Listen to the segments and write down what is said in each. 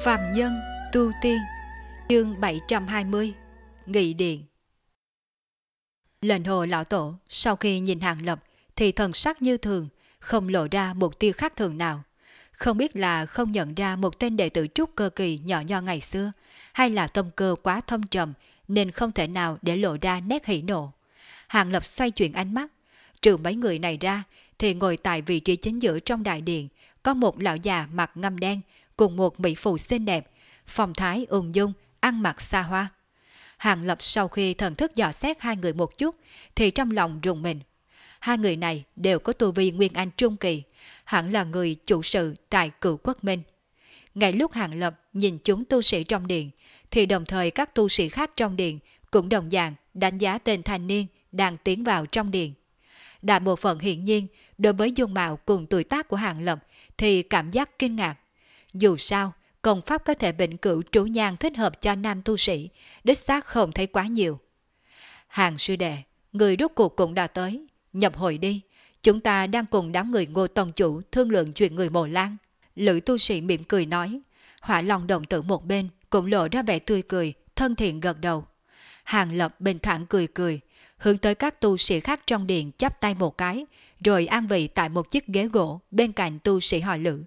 Phàm nhân tu tiên, chương 720, Nghị điện. Lệnh hồ lão tổ sau khi nhìn Hàng Lập thì thần sắc như thường, không lộ ra một tia khác thường nào. Không biết là không nhận ra một tên đệ tử trúc cơ kỳ nhỏ nho ngày xưa, hay là tâm cơ quá thâm trầm nên không thể nào để lộ ra nét hỉ nộ. Hàng Lập xoay chuyển ánh mắt, trừ mấy người này ra thì ngồi tại vị trí chính giữa trong đại điện có một lão già mặt ngăm đen cùng một mỹ phụ xinh đẹp, phong thái ung dung, ăn mặc xa hoa. Hàng Lập sau khi thần thức dò xét hai người một chút thì trong lòng rùng mình. Hai người này đều có tu vi Nguyên Anh trung kỳ, hẳn là người chủ sự tại Cửu Quốc Minh. Ngay lúc Hàng Lập nhìn chúng tu sĩ trong điện thì đồng thời các tu sĩ khác trong điện cũng đồng dạng đánh giá tên thanh niên đang tiến vào trong điện. Đại bộ phận hiển nhiên đối với dung mạo cùng tuổi tác của Hàng Lập thì cảm giác kinh ngạc. Dù sao, công pháp có thể vĩnh cửu trú nhang thích hợp cho nam tu sĩ, đích xác không thấy quá nhiều. Hàng sư đệ, người rốt cuộc cũng đã tới, nhập hội đi, chúng ta đang cùng đám người Ngô tông chủ thương lượng chuyện người Mộ Lan. Lữ tu sĩ mỉm cười nói, Hỏa Long đồng tử một bên cũng lộ ra vẻ tươi cười, thân thiện gật đầu. Hàng Lập bình thản cười cười, hướng tới các tu sĩ khác trong điện chắp tay một cái, rồi an vị tại một chiếc ghế gỗ bên cạnh tu sĩ họ Lữ.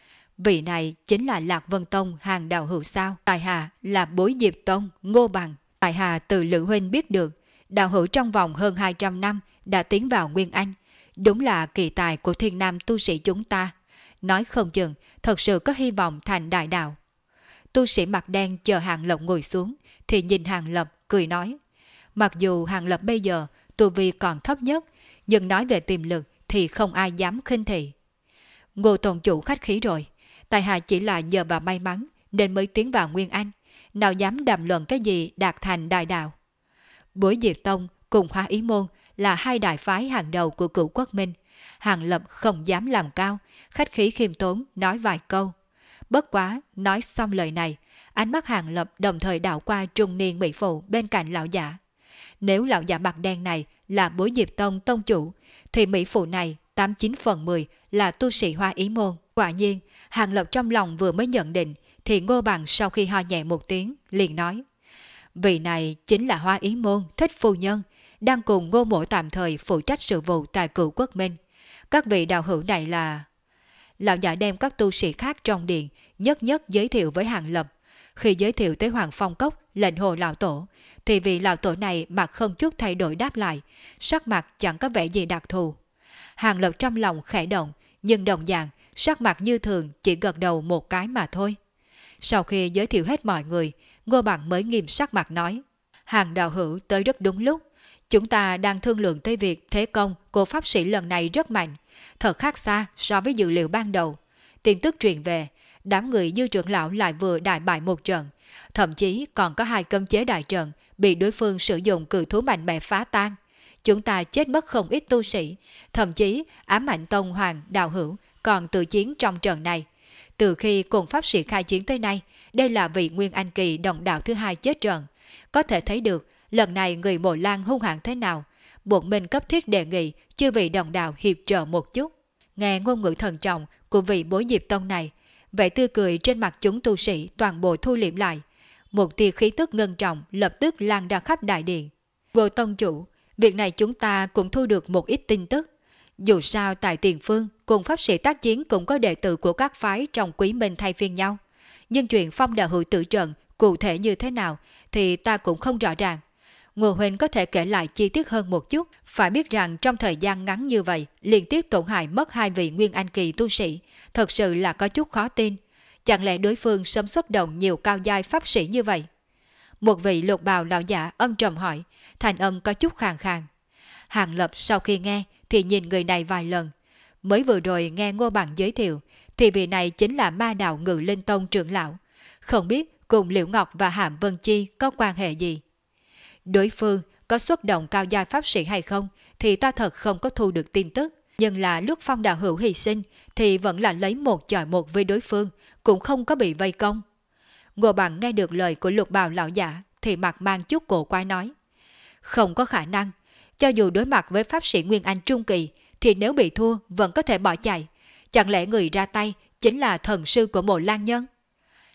Vị này chính là Lạc Vân Tông Hàng đạo hữu sao? Tại hạ là Bối Diệp Tông Ngô Bằng. Tại hạ từ Lữ huynh biết được, đạo hữu trong vòng hơn 200 năm đã tiến vào Nguyên Anh, đúng là kỳ tài của thiên nam tu sĩ chúng ta. Nói không chừng thật sự có hy vọng thành đại đạo. Tu sĩ mặt đen chờ Hàng Lập ngồi xuống thì nhìn Hàng Lập cười nói, mặc dù Hàng Lập bây giờ tu vi còn thấp nhất, nhưng nói về tiềm lực thì không ai dám khinh thị. Ngô tôn chủ khách khí rồi, tại hạ chỉ là nhờ vào may mắn nên mới tiến vào Nguyên Anh, nào dám đàm luận cái gì đạt thành đại đạo. Bối Diệp Tông cùng Hoa Ý Môn là hai đại phái hàng đầu của Cửu Quốc Minh. Hàng Lập không dám làm cao, khách khí khiêm tốn nói vài câu. Bất quá, nói xong lời này, ánh mắt Hàng Lập đồng thời đảo qua trung niên mỹ phụ bên cạnh lão giả. Nếu lão giả mặt đen này là Bối Diệp Tông tông chủ, thì mỹ phụ này 89/10 là tu sĩ Hoa Ý Môn. Quả nhiên, Hàng Lập trong lòng vừa mới nhận định, thì Ngô Bằng sau khi ho nhẹ một tiếng, liền nói, vị này chính là Hoa Ý Môn thích phu nhân, đang cùng Ngô mỗ tạm thời phụ trách sự vụ tại Cửu Quốc Minh. Các vị đạo hữu này là... Lão giả đem các tu sĩ khác trong điện nhất nhất giới thiệu với Hàng Lập. Khi giới thiệu tới Hoàng Phong Cốc lệnh hồ lão tổ, thì vị lão tổ này mặt không chút thay đổi đáp lại, sắc mặt chẳng có vẻ gì đặc thù. Hàng Lập trong lòng khẽ động, nhưng đồng dạng sắc mặt như thường, chỉ gật đầu một cái mà thôi. Sau khi giới thiệu hết mọi người, Ngô Bằng mới nghiêm sắc mặt nói, Hàng đạo hữu tới rất đúng lúc. Chúng ta đang thương lượng tới việc thế công của pháp sĩ lần này rất mạnh, thật khác xa so với dự liệu ban đầu. Tin tức truyền về, đám người Dư trưởng lão lại vừa đại bại một trận, thậm chí còn có 2 cấm chế đại trận bị đối phương sử dụng cự thú mạnh mẽ phá tan. Chúng ta chết mất không ít tu sĩ, thậm chí Ám Ảnh Tông Hoàng đạo hữu còn tự chiến trong trận này. Từ khi cùng pháp sĩ khai chiến tới nay, đây là vị Nguyên Anh kỳ đồng đạo thứ 2 chết trận. Có thể thấy được lần này người Mộ Lan hung hãn thế nào. Bọn mình cấp thiết đề nghị chư vị đồng đạo hiệp trợ một chút. Nghe ngôn ngữ thần trọng của vị Bối Diệp Tông này, vẻ tươi cười trên mặt chúng tu sĩ toàn bộ thu liễm lại. Một tia khí tức ngân trọng lập tức lan ra khắp đại điện. Ngô tông chủ, việc này chúng ta cũng thu được một ít tin tức. Dù sao tại Tiền Phương cùng pháp sĩ tác chiến cũng có đệ tử của các phái trong Quý Minh thay phiên nhau. Nhưng chuyện Phong đạo hữu tử trận cụ thể như thế nào thì ta cũng không rõ ràng. Ngô huynh có thể kể lại chi tiết hơn một chút. Phải biết rằng trong thời gian ngắn như vậy liên tiếp tổn hại mất 2 vị Nguyên Anh kỳ tu sĩ, thật sự là có chút khó tin. Chẳng lẽ đối phương sớm xuất động nhiều cao giai pháp sĩ như vậy? Một vị lục bào lão giả âm trầm hỏi, thành âm có chút khàn khàn. Hàng Lập sau khi nghe thì nhìn người này vài lần. Mới vừa rồi nghe Ngô Bằng giới thiệu thì vị này chính là Ma Đạo Ngự Linh Tông trưởng lão. Không biết cùng Liễu Ngọc và Hàm Vân Chi có quan hệ gì? Đối phương có xuất động cao giai pháp sĩ hay không thì ta thật không có thu được tin tức. Nhưng là lúc Phong đạo hữu hy sinh thì vẫn là lấy 1 chọi 1 với đối phương, cũng không có bị vây công. Ngô Bằng nghe được lời của lục bào lão giả thì mặt mang chút cổ quái nói, không có khả năng. Cho dù đối mặt với pháp sĩ Nguyên Anh trung kỳ thì nếu bị thua vẫn có thể bỏ chạy. Chẳng lẽ người ra tay chính là thần sư của Mộ Lan Nhân?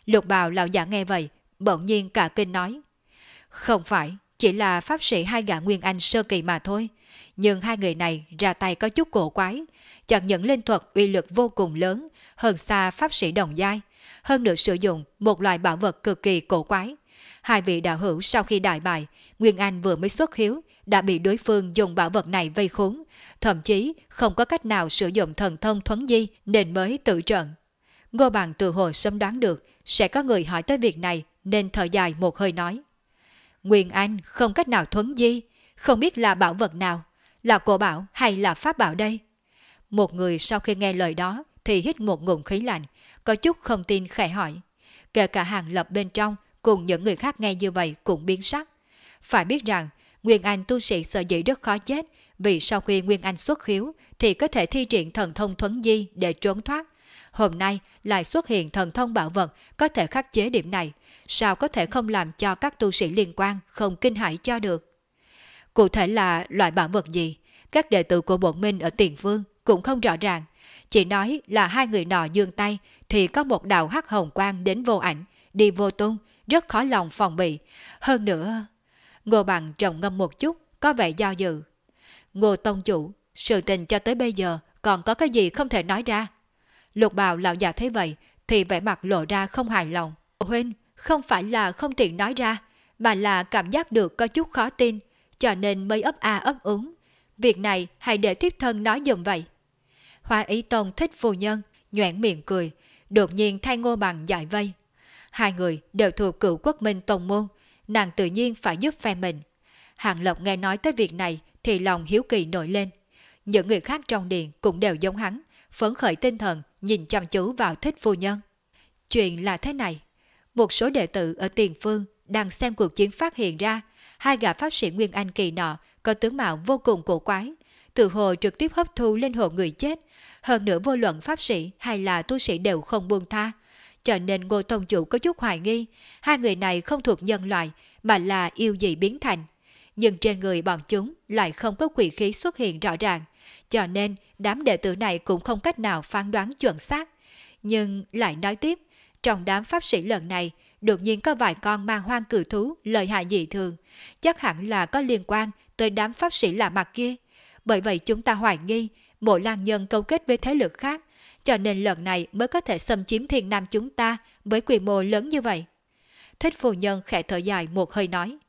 Lục bào lão giả nghe vậy, bỗng nhiên cả kinh nói. Không phải, chỉ là pháp sĩ hai gã Nguyên Anh sơ kỳ mà thôi. Nhưng hai người này ra tay có chút cổ quái. Chẳng những linh thuật uy lực vô cùng lớn, hơn xa pháp sĩ đồng giai. Hơn nữa sử dụng một loại bảo vật cực kỳ cổ quái. Hai vị đạo hữu sau khi đại bại, Nguyên Anh vừa mới xuất hiếu, đã bị đối phương dùng bảo vật này vây khốn. Thậm chí không có cách nào sử dụng thần thông thuấn di nên mới tự trận. Ngô Bằng tự hồ sớm đoán được sẽ có người hỏi tới việc này nên thở dài một hơi nói. Nguyên Anh không cách nào thuấn di, không biết là bảo vật nào, là cổ bảo hay là pháp bảo đây? Một người sau khi nghe lời đó thì hít một ngụm khí lạnh, có chút không tin khẽ hỏi. Kể cả Hàng Lập bên trong cùng những người khác nghe như vậy cũng biến sắc. Phải biết rằng Nguyên Anh tu sĩ sợ dĩ rất khó chết, vì sau khi Nguyên Anh xuất khiếu thì có thể thi triển thần thông thuấn di để trốn thoát. Hôm nay lại xuất hiện thần thông bảo vật có thể khắc chế điểm này, sao có thể không làm cho các tu sĩ liên quan không kinh hãi cho được? Cụ thể là loại bảo vật gì, các đệ tử của bổn minh ở Tiền Vương cũng không rõ ràng, chỉ nói là hai người nọ giương tay thì có một đạo hắc hồng quang đến vô ảnh, đi vô tung, rất khó lòng phòng bị. Hơn nữa, Ngô Bằng trầm ngâm một chút, có vẻ do dự. Ngô tông chủ, sự tình cho tới bây giờ còn có cái gì không thể nói ra? Lục bào lão già thấy vậy thì vẻ mặt lộ ra không hài lòng. Huynh, không phải là không tiện nói ra, mà là cảm giác được có chút khó tin, cho nên mới ấp a ấp úng. Việc này hãy để thiếp thân nói dùm vậy. Hoa Ý Tông thích phu nhân, nhoẻn miệng cười, đột nhiên thay Ngô Bằng giải vây. Hai người đều thuộc Cửu Quốc Minh tông môn, nàng tự nhiên phải giúp phe mình. Hàng Lập nghe nói tới việc này thì lòng hiếu kỳ nổi lên. Những người khác trong điện cũng đều giống hắn, phấn khởi tinh thần nhìn chăm chú vào thích phu nhân. Chuyện là thế này, một số đệ tử ở Tiền Phương đang xem cuộc chiến phát hiện ra hai gã pháp sĩ Nguyên Anh kỳ nọ có tướng mạo vô cùng cổ quái, tự hồ trực tiếp hấp thu linh hồn người chết, hơn nữa vô luận pháp sĩ hay là tu sĩ đều không buông tha. Cho nên Ngô tông chủ có chút hoài nghi hai người này không thuộc nhân loại mà là yêu dị biến thành. Nhưng trên người bọn chúng lại không có quỷ khí xuất hiện rõ ràng, cho nên đám đệ tử này cũng không cách nào phán đoán chuẩn xác. Nhưng lại nói tiếp, trong đám pháp sĩ lần này đột nhiên có vài con mang hoang cử thú lợi hại dị thường, chắc hẳn là có liên quan tới đám pháp sĩ lạ mặt kia. Bởi vậy chúng ta hoài nghi Mộ Lan Nhân câu kết với thế lực khác, cho nên lần này mới có thể xâm chiếm Thiên Nam chúng ta với quy mô lớn như vậy. Thích phu nhân khẽ thở dài một hơi nói.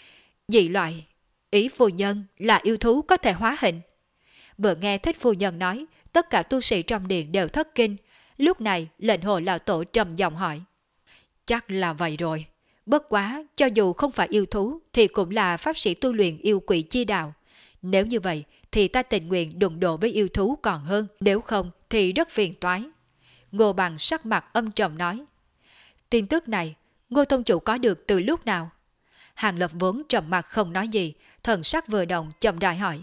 Dị loại, ý phu nhân là yêu thú có thể hóa hình. Vừa nghe thích phu nhân nói, tất cả tu sĩ trong điện đều thất kinh. Lúc này lệnh hồ lão tổ trầm giọng hỏi. Chắc là vậy rồi. Bất quá, cho dù không phải yêu thú thì cũng là pháp sĩ tu luyện yêu quỷ chi đạo. Nếu như vậy thì ta tình nguyện đụng độ với yêu thú còn hơn, nếu không thì rất phiền toái. Ngô Bằng sắc mặt âm trầm nói. Tin tức này, Ngô tông chủ có được từ lúc nào? Hàng Lập vốn trầm mặt không nói gì, thần sắc vừa động chậm rãi hỏi.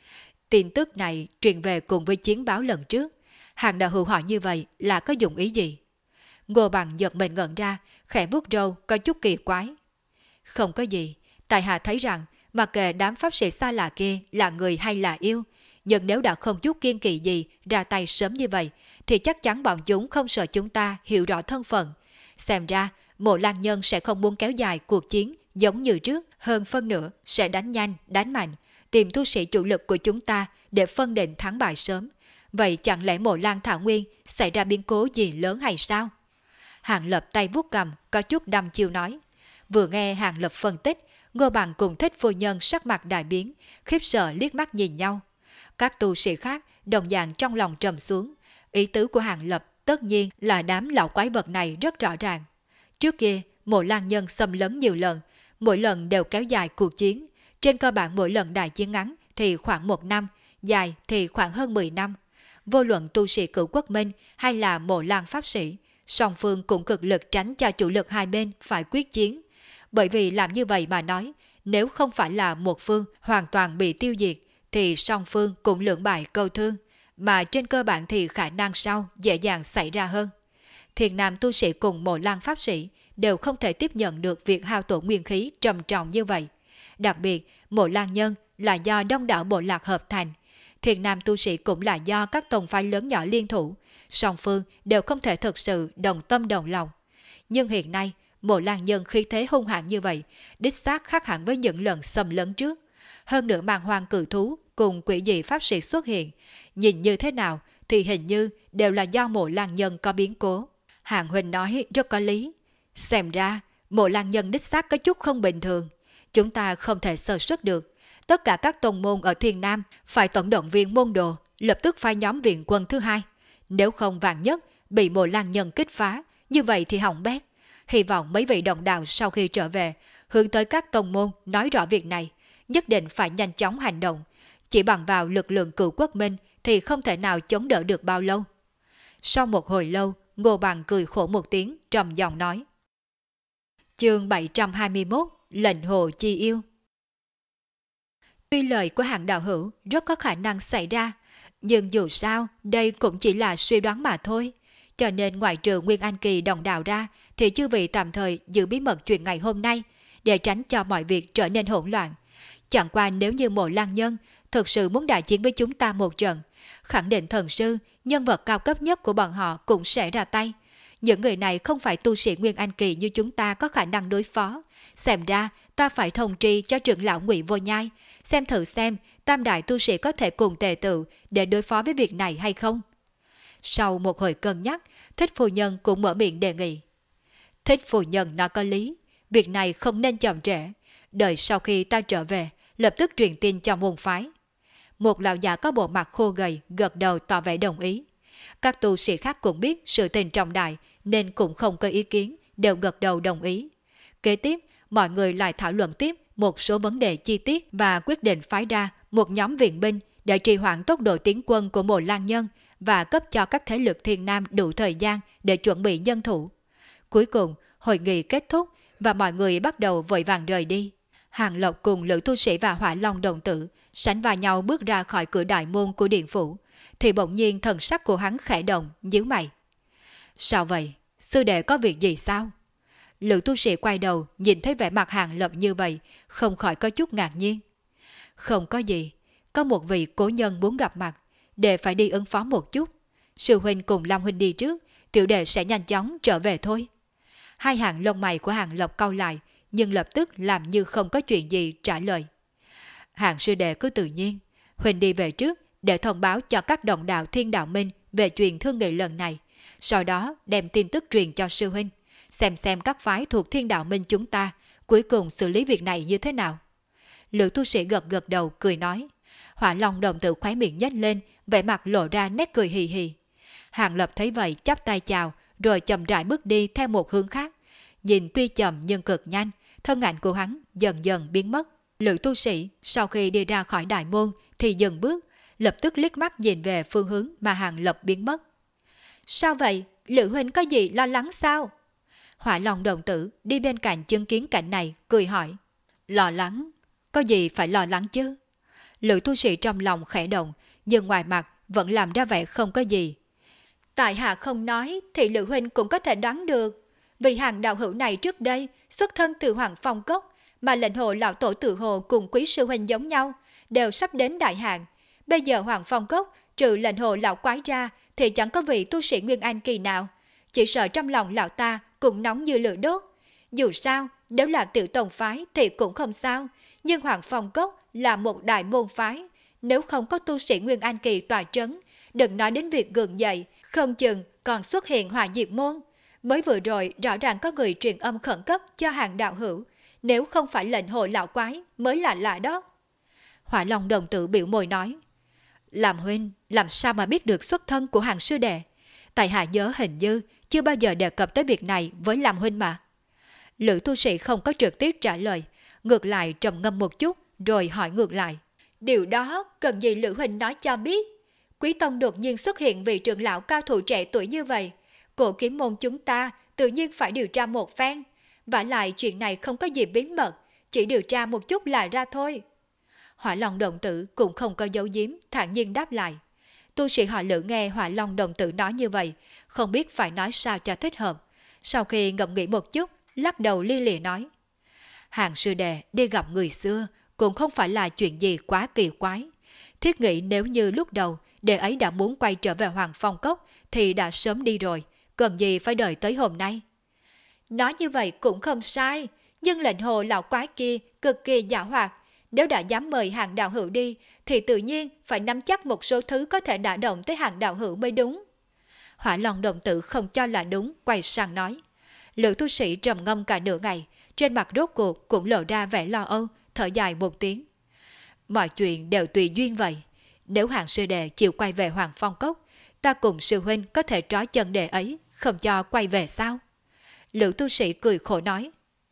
Tin tức này truyền về cùng với chiến báo lần trước. Hàng đạo hữu hỏi như vậy là có dụng ý gì? Ngô Bằng giật mình ngẩn ra, khẽ vuốt râu có chút kỳ quái. Không có gì, tại hạ thấy rằng mặc kệ đám pháp sĩ xa lạ kia là người hay là yêu, nhưng nếu đã không chút kiên kỵ gì ra tay sớm như vậy, thì chắc chắn bọn chúng không sợ chúng ta hiểu rõ thân phận. Xem ra, Mộ Lan Nhân sẽ không muốn kéo dài cuộc chiến giống như trước, hơn phân nữa sẽ đánh nhanh, đánh mạnh, tìm tu sĩ chủ lực của chúng ta để phân định thắng bại sớm. Vậy chẳng lẽ Mộ Lan Thảo Nguyên xảy ra biến cố gì lớn hay sao? Hàng Lập tay vuốt cầm, có chút đăm chiêu nói. Vừa nghe Hàng Lập phân tích, Ngô Bằng cùng thích phu nhân sắc mặt đại biến, khiếp sợ liếc mắt nhìn nhau. Các tu sĩ khác đồng dạng trong lòng trầm xuống. Ý tứ của Hàng Lập tất nhiên là đám lão quái vật này rất rõ ràng. Trước kia, Mộ Lan Nhân xâm lấn nhiều lần, mỗi lần đều kéo dài cuộc chiến. Trên cơ bản mỗi lần đại chiến ngắn thì khoảng 1 năm, dài thì khoảng hơn 10 năm. Vô luận tu sĩ Cửu Quốc Minh hay là Mộ Lan pháp sĩ, song phương cũng cực lực tránh cho chủ lực hai bên phải quyết chiến. Bởi vì làm như vậy mà nói, nếu không phải là một phương hoàn toàn bị tiêu diệt, thì song phương cũng lưỡng bại câu thương, mà trên cơ bản thì khả năng sau dễ dàng xảy ra hơn. Thiền nam tu sĩ cùng Mộ Lan pháp sĩ đều không thể tiếp nhận được việc hao tổn nguyên khí trầm trọng như vậy. Đặc biệt, Mộ Lan Nhân là do đông đảo bộ lạc hợp thành, Thiền nam tu sĩ cũng là do các tông phái lớn nhỏ liên thủ, song phương đều không thể thực sự đồng tâm đồng lòng. nhưng hiện nay, Mộ Lan Nhân khí thế hung hãn như vậy, đích xác khác hẳn với những lần xâm lấn trước. Hơn nữa mang hoang cự thú cùng quỷ dị pháp sĩ xuất hiện, nhìn như thế nào thì hình như đều là do Mộ Lan Nhân có biến cố. Hàng huynh nói rất có lý. Xem ra, Mộ Lan Nhân đích xác có chút không bình thường. Chúng ta không thể sơ suất được. Tất cả các tông môn ở Thiên Nam phải tổng động viên môn đồ, lập tức phái nhóm viện quân thứ hai. Nếu không vạn nhất bị Mộ Lan Nhân kích phá, như vậy thì hỏng bét. Hy vọng mấy vị đồng đạo sau khi trở về, hướng tới các tông môn nói rõ việc này, nhất định phải nhanh chóng hành động. Chỉ bằng vào lực lượng cửu quốc minh thì không thể nào chống đỡ được bao lâu. Sau một hồi lâu, Ngô Bằng cười khổ một tiếng, trầm giọng nói. Chương 721, lệnh hồ chi yêu. Tuy lời của Hàng đạo hữu rất có khả năng xảy ra, nhưng dù sao đây cũng chỉ là suy đoán mà thôi. Cho nên ngoại trừ Nguyên Anh Kỳ đồng đạo ra thì chư vị tạm thời giữ bí mật chuyện ngày hôm nay để tránh cho mọi việc trở nên hỗn loạn. Chẳng qua nếu như Mộ Lan Nhân thực sự muốn đại chiến với chúng ta một trận, khẳng định thần sư, nhân vật cao cấp nhất của bọn họ cũng sẽ ra tay. Những người này không phải tu sĩ Nguyên Anh Kỳ như chúng ta có khả năng đối phó. Xem ra ta phải thông tri cho trưởng lão Ngụy Vô Nhai, xem thử xem tam đại tu sĩ có thể cùng tề tự để đối phó với việc này hay không. Sau một hồi cân nhắc, Thích phu nhân cũng mở miệng đề nghị. Thích phu nhân nói có lý, việc này không nên chậm trễ, đợi sau khi ta trở về, lập tức truyền tin cho môn phái. Một lão già có bộ mặt khô gầy gật đầu tỏ vẻ đồng ý. Các tu sĩ khác cũng biết sự tình trọng đại nên cũng không có ý kiến, đều gật đầu đồng ý. Kế tiếp, mọi người lại thảo luận tiếp một số vấn đề chi tiết và quyết định phái ra một nhóm viện binh để trì hoãn tốc độ tiến quân của Mộ Lan Nhân và cấp cho các thế lực Thiên Nam đủ thời gian để chuẩn bị nhân thủ. Cuối cùng, hội nghị kết thúc và mọi người bắt đầu vội vàng rời đi. Hàng Lộc cùng Lữ tu sĩ và Hỏa Long đồng tử sánh vai nhau bước ra khỏi cửa đại môn của điện phủ, thì bỗng nhiên thần sắc của hắn khẽ động, nhíu mày. Sao vậy? Sư đệ có việc gì sao? Lữ tu sĩ quay đầu nhìn thấy vẻ mặt Hàng Lộc như vậy, không khỏi có chút ngạc nhiên. Không có gì, có một vị cố nhân muốn gặp mặt, đệ phải đi ứng phó một chút. Sư huynh cùng Long huynh đi trước, tiểu đệ sẽ nhanh chóng trở về thôi. Hai hàng lông mày của Hàng Lộc cau lại, nhưng lập tức làm như không có chuyện gì trả lời. Hàng sư đệ cứ tự nhiên, huynh đi về trước để thông báo cho các đồng đạo Thiên Đạo Minh về chuyện thương nghị lần này, sau đó đem tin tức truyền cho sư huynh, xem các phái thuộc Thiên Đạo Minh chúng ta cuối cùng xử lý việc này như thế nào. Lữ tu sĩ gật đầu cười nói. Hỏa Long đồng tử khóe miệng nhếch lên, vẻ mặt lộ ra nét cười hì hì. Hàng Lập thấy vậy chắp tay chào, rồi chậm rãi bước đi theo một hướng khác. Nhìn tuy chậm nhưng cực nhanh, thân ảnh của hắn dần dần biến mất. Lữ tu sĩ sau khi đi ra khỏi đại môn thì dừng bước, lập tức liếc mắt nhìn về phương hướng mà Hàng Lập biến mất. Sao vậy? Lữ huynh có gì lo lắng sao? Hỏa Long đồng tử đi bên cạnh chứng kiến cảnh này, cười hỏi. Lo lắng? Có gì phải lo lắng chứ? Lữ tu sĩ trong lòng khẽ động, nhưng ngoài mặt vẫn làm ra vẻ không có gì. Tại hạ không nói thì Lữ huynh cũng có thể đoán được. Vì Hàng đạo hữu này trước đây xuất thân từ Hoàng Phong Cốc, mà lệnh hồ lão tổ tự hồ cùng quý sư huynh giống nhau, đều sắp đến đại hạn. Bây giờ Hoàng Phong Cốc trừ lệnh hồ lão quái ra thì chẳng có vị tu sĩ Nguyên Anh Kỳ nào. Chỉ sợ trong lòng lão ta cũng nóng như lửa đốt. Dù sao, nếu là tiểu tông phái thì cũng không sao, nhưng Hoàng Phong Cốc là một đại môn phái. Nếu không có tu sĩ Nguyên Anh Kỳ tọa trấn, đừng nói đến việc gượng dậy, không chừng còn xuất hiện hỏa diệt môn. Mới vừa rồi rõ ràng có người truyền âm khẩn cấp cho Hàng đạo hữu, nếu không phải lệnh hồ lão quái mới là lạ đó. Hỏa Long đồng tử biểu môi nói. Làm huynh, làm sao mà biết được xuất thân của Hàng sư đệ? Tại hạ nhớ hình như chưa bao giờ đề cập tới việc này với làm huynh mà. Lữ tu sĩ không có trực tiếp trả lời, ngược lại trầm ngâm một chút rồi hỏi ngược lại. Điều đó cần gì Lữ huynh nói cho biết? Quý tông đột nhiên xuất hiện vị trưởng lão cao thủ trẻ tuổi như vậy, Cổ Kiếm môn chúng ta tự nhiên phải điều tra một phen. Vả lại chuyện này không có gì bí mật, chỉ điều tra một chút là ra thôi. Hỏa Long đồng tử cũng không có giấu giếm, thản nhiên đáp lại. Tu sĩ họ Lữ nghe Hỏa Long đồng tử nói như vậy, không biết phải nói sao cho thích hợp. Sau khi ngẫm nghĩ một chút, lắc đầu li lịa nói. Hàng sư đệ đi gặp người xưa cũng không phải là chuyện gì quá kỳ quái. Thiết nghĩ nếu như lúc đầu đệ ấy đã muốn quay trở về Hoàng Phong Cốc thì đã sớm đi rồi, cần gì phải đợi tới hôm nay. Nói như vậy cũng không sai, nhưng lệnh hồ lão quái kia cực kỳ giảo hoạt. Nếu đã dám mời Hàng đạo hữu đi, thì tự nhiên phải nắm chắc một số thứ có thể đả động tới Hàng đạo hữu mới đúng. Hỏa Long đồng tử không cho là đúng, quay sang nói. Lữ tu sĩ trầm ngâm cả nửa ngày, trên mặt rốt cuộc cũng lộ ra vẻ lo âu, thở dài một tiếng. Mọi chuyện đều tùy duyên vậy. Nếu Hàng sư đệ chịu quay về Hoàng Phong Cốc, ta cùng sư huynh có thể trói chân đệ ấy, không cho quay về sao? Lữ tu sĩ cười khổ nói.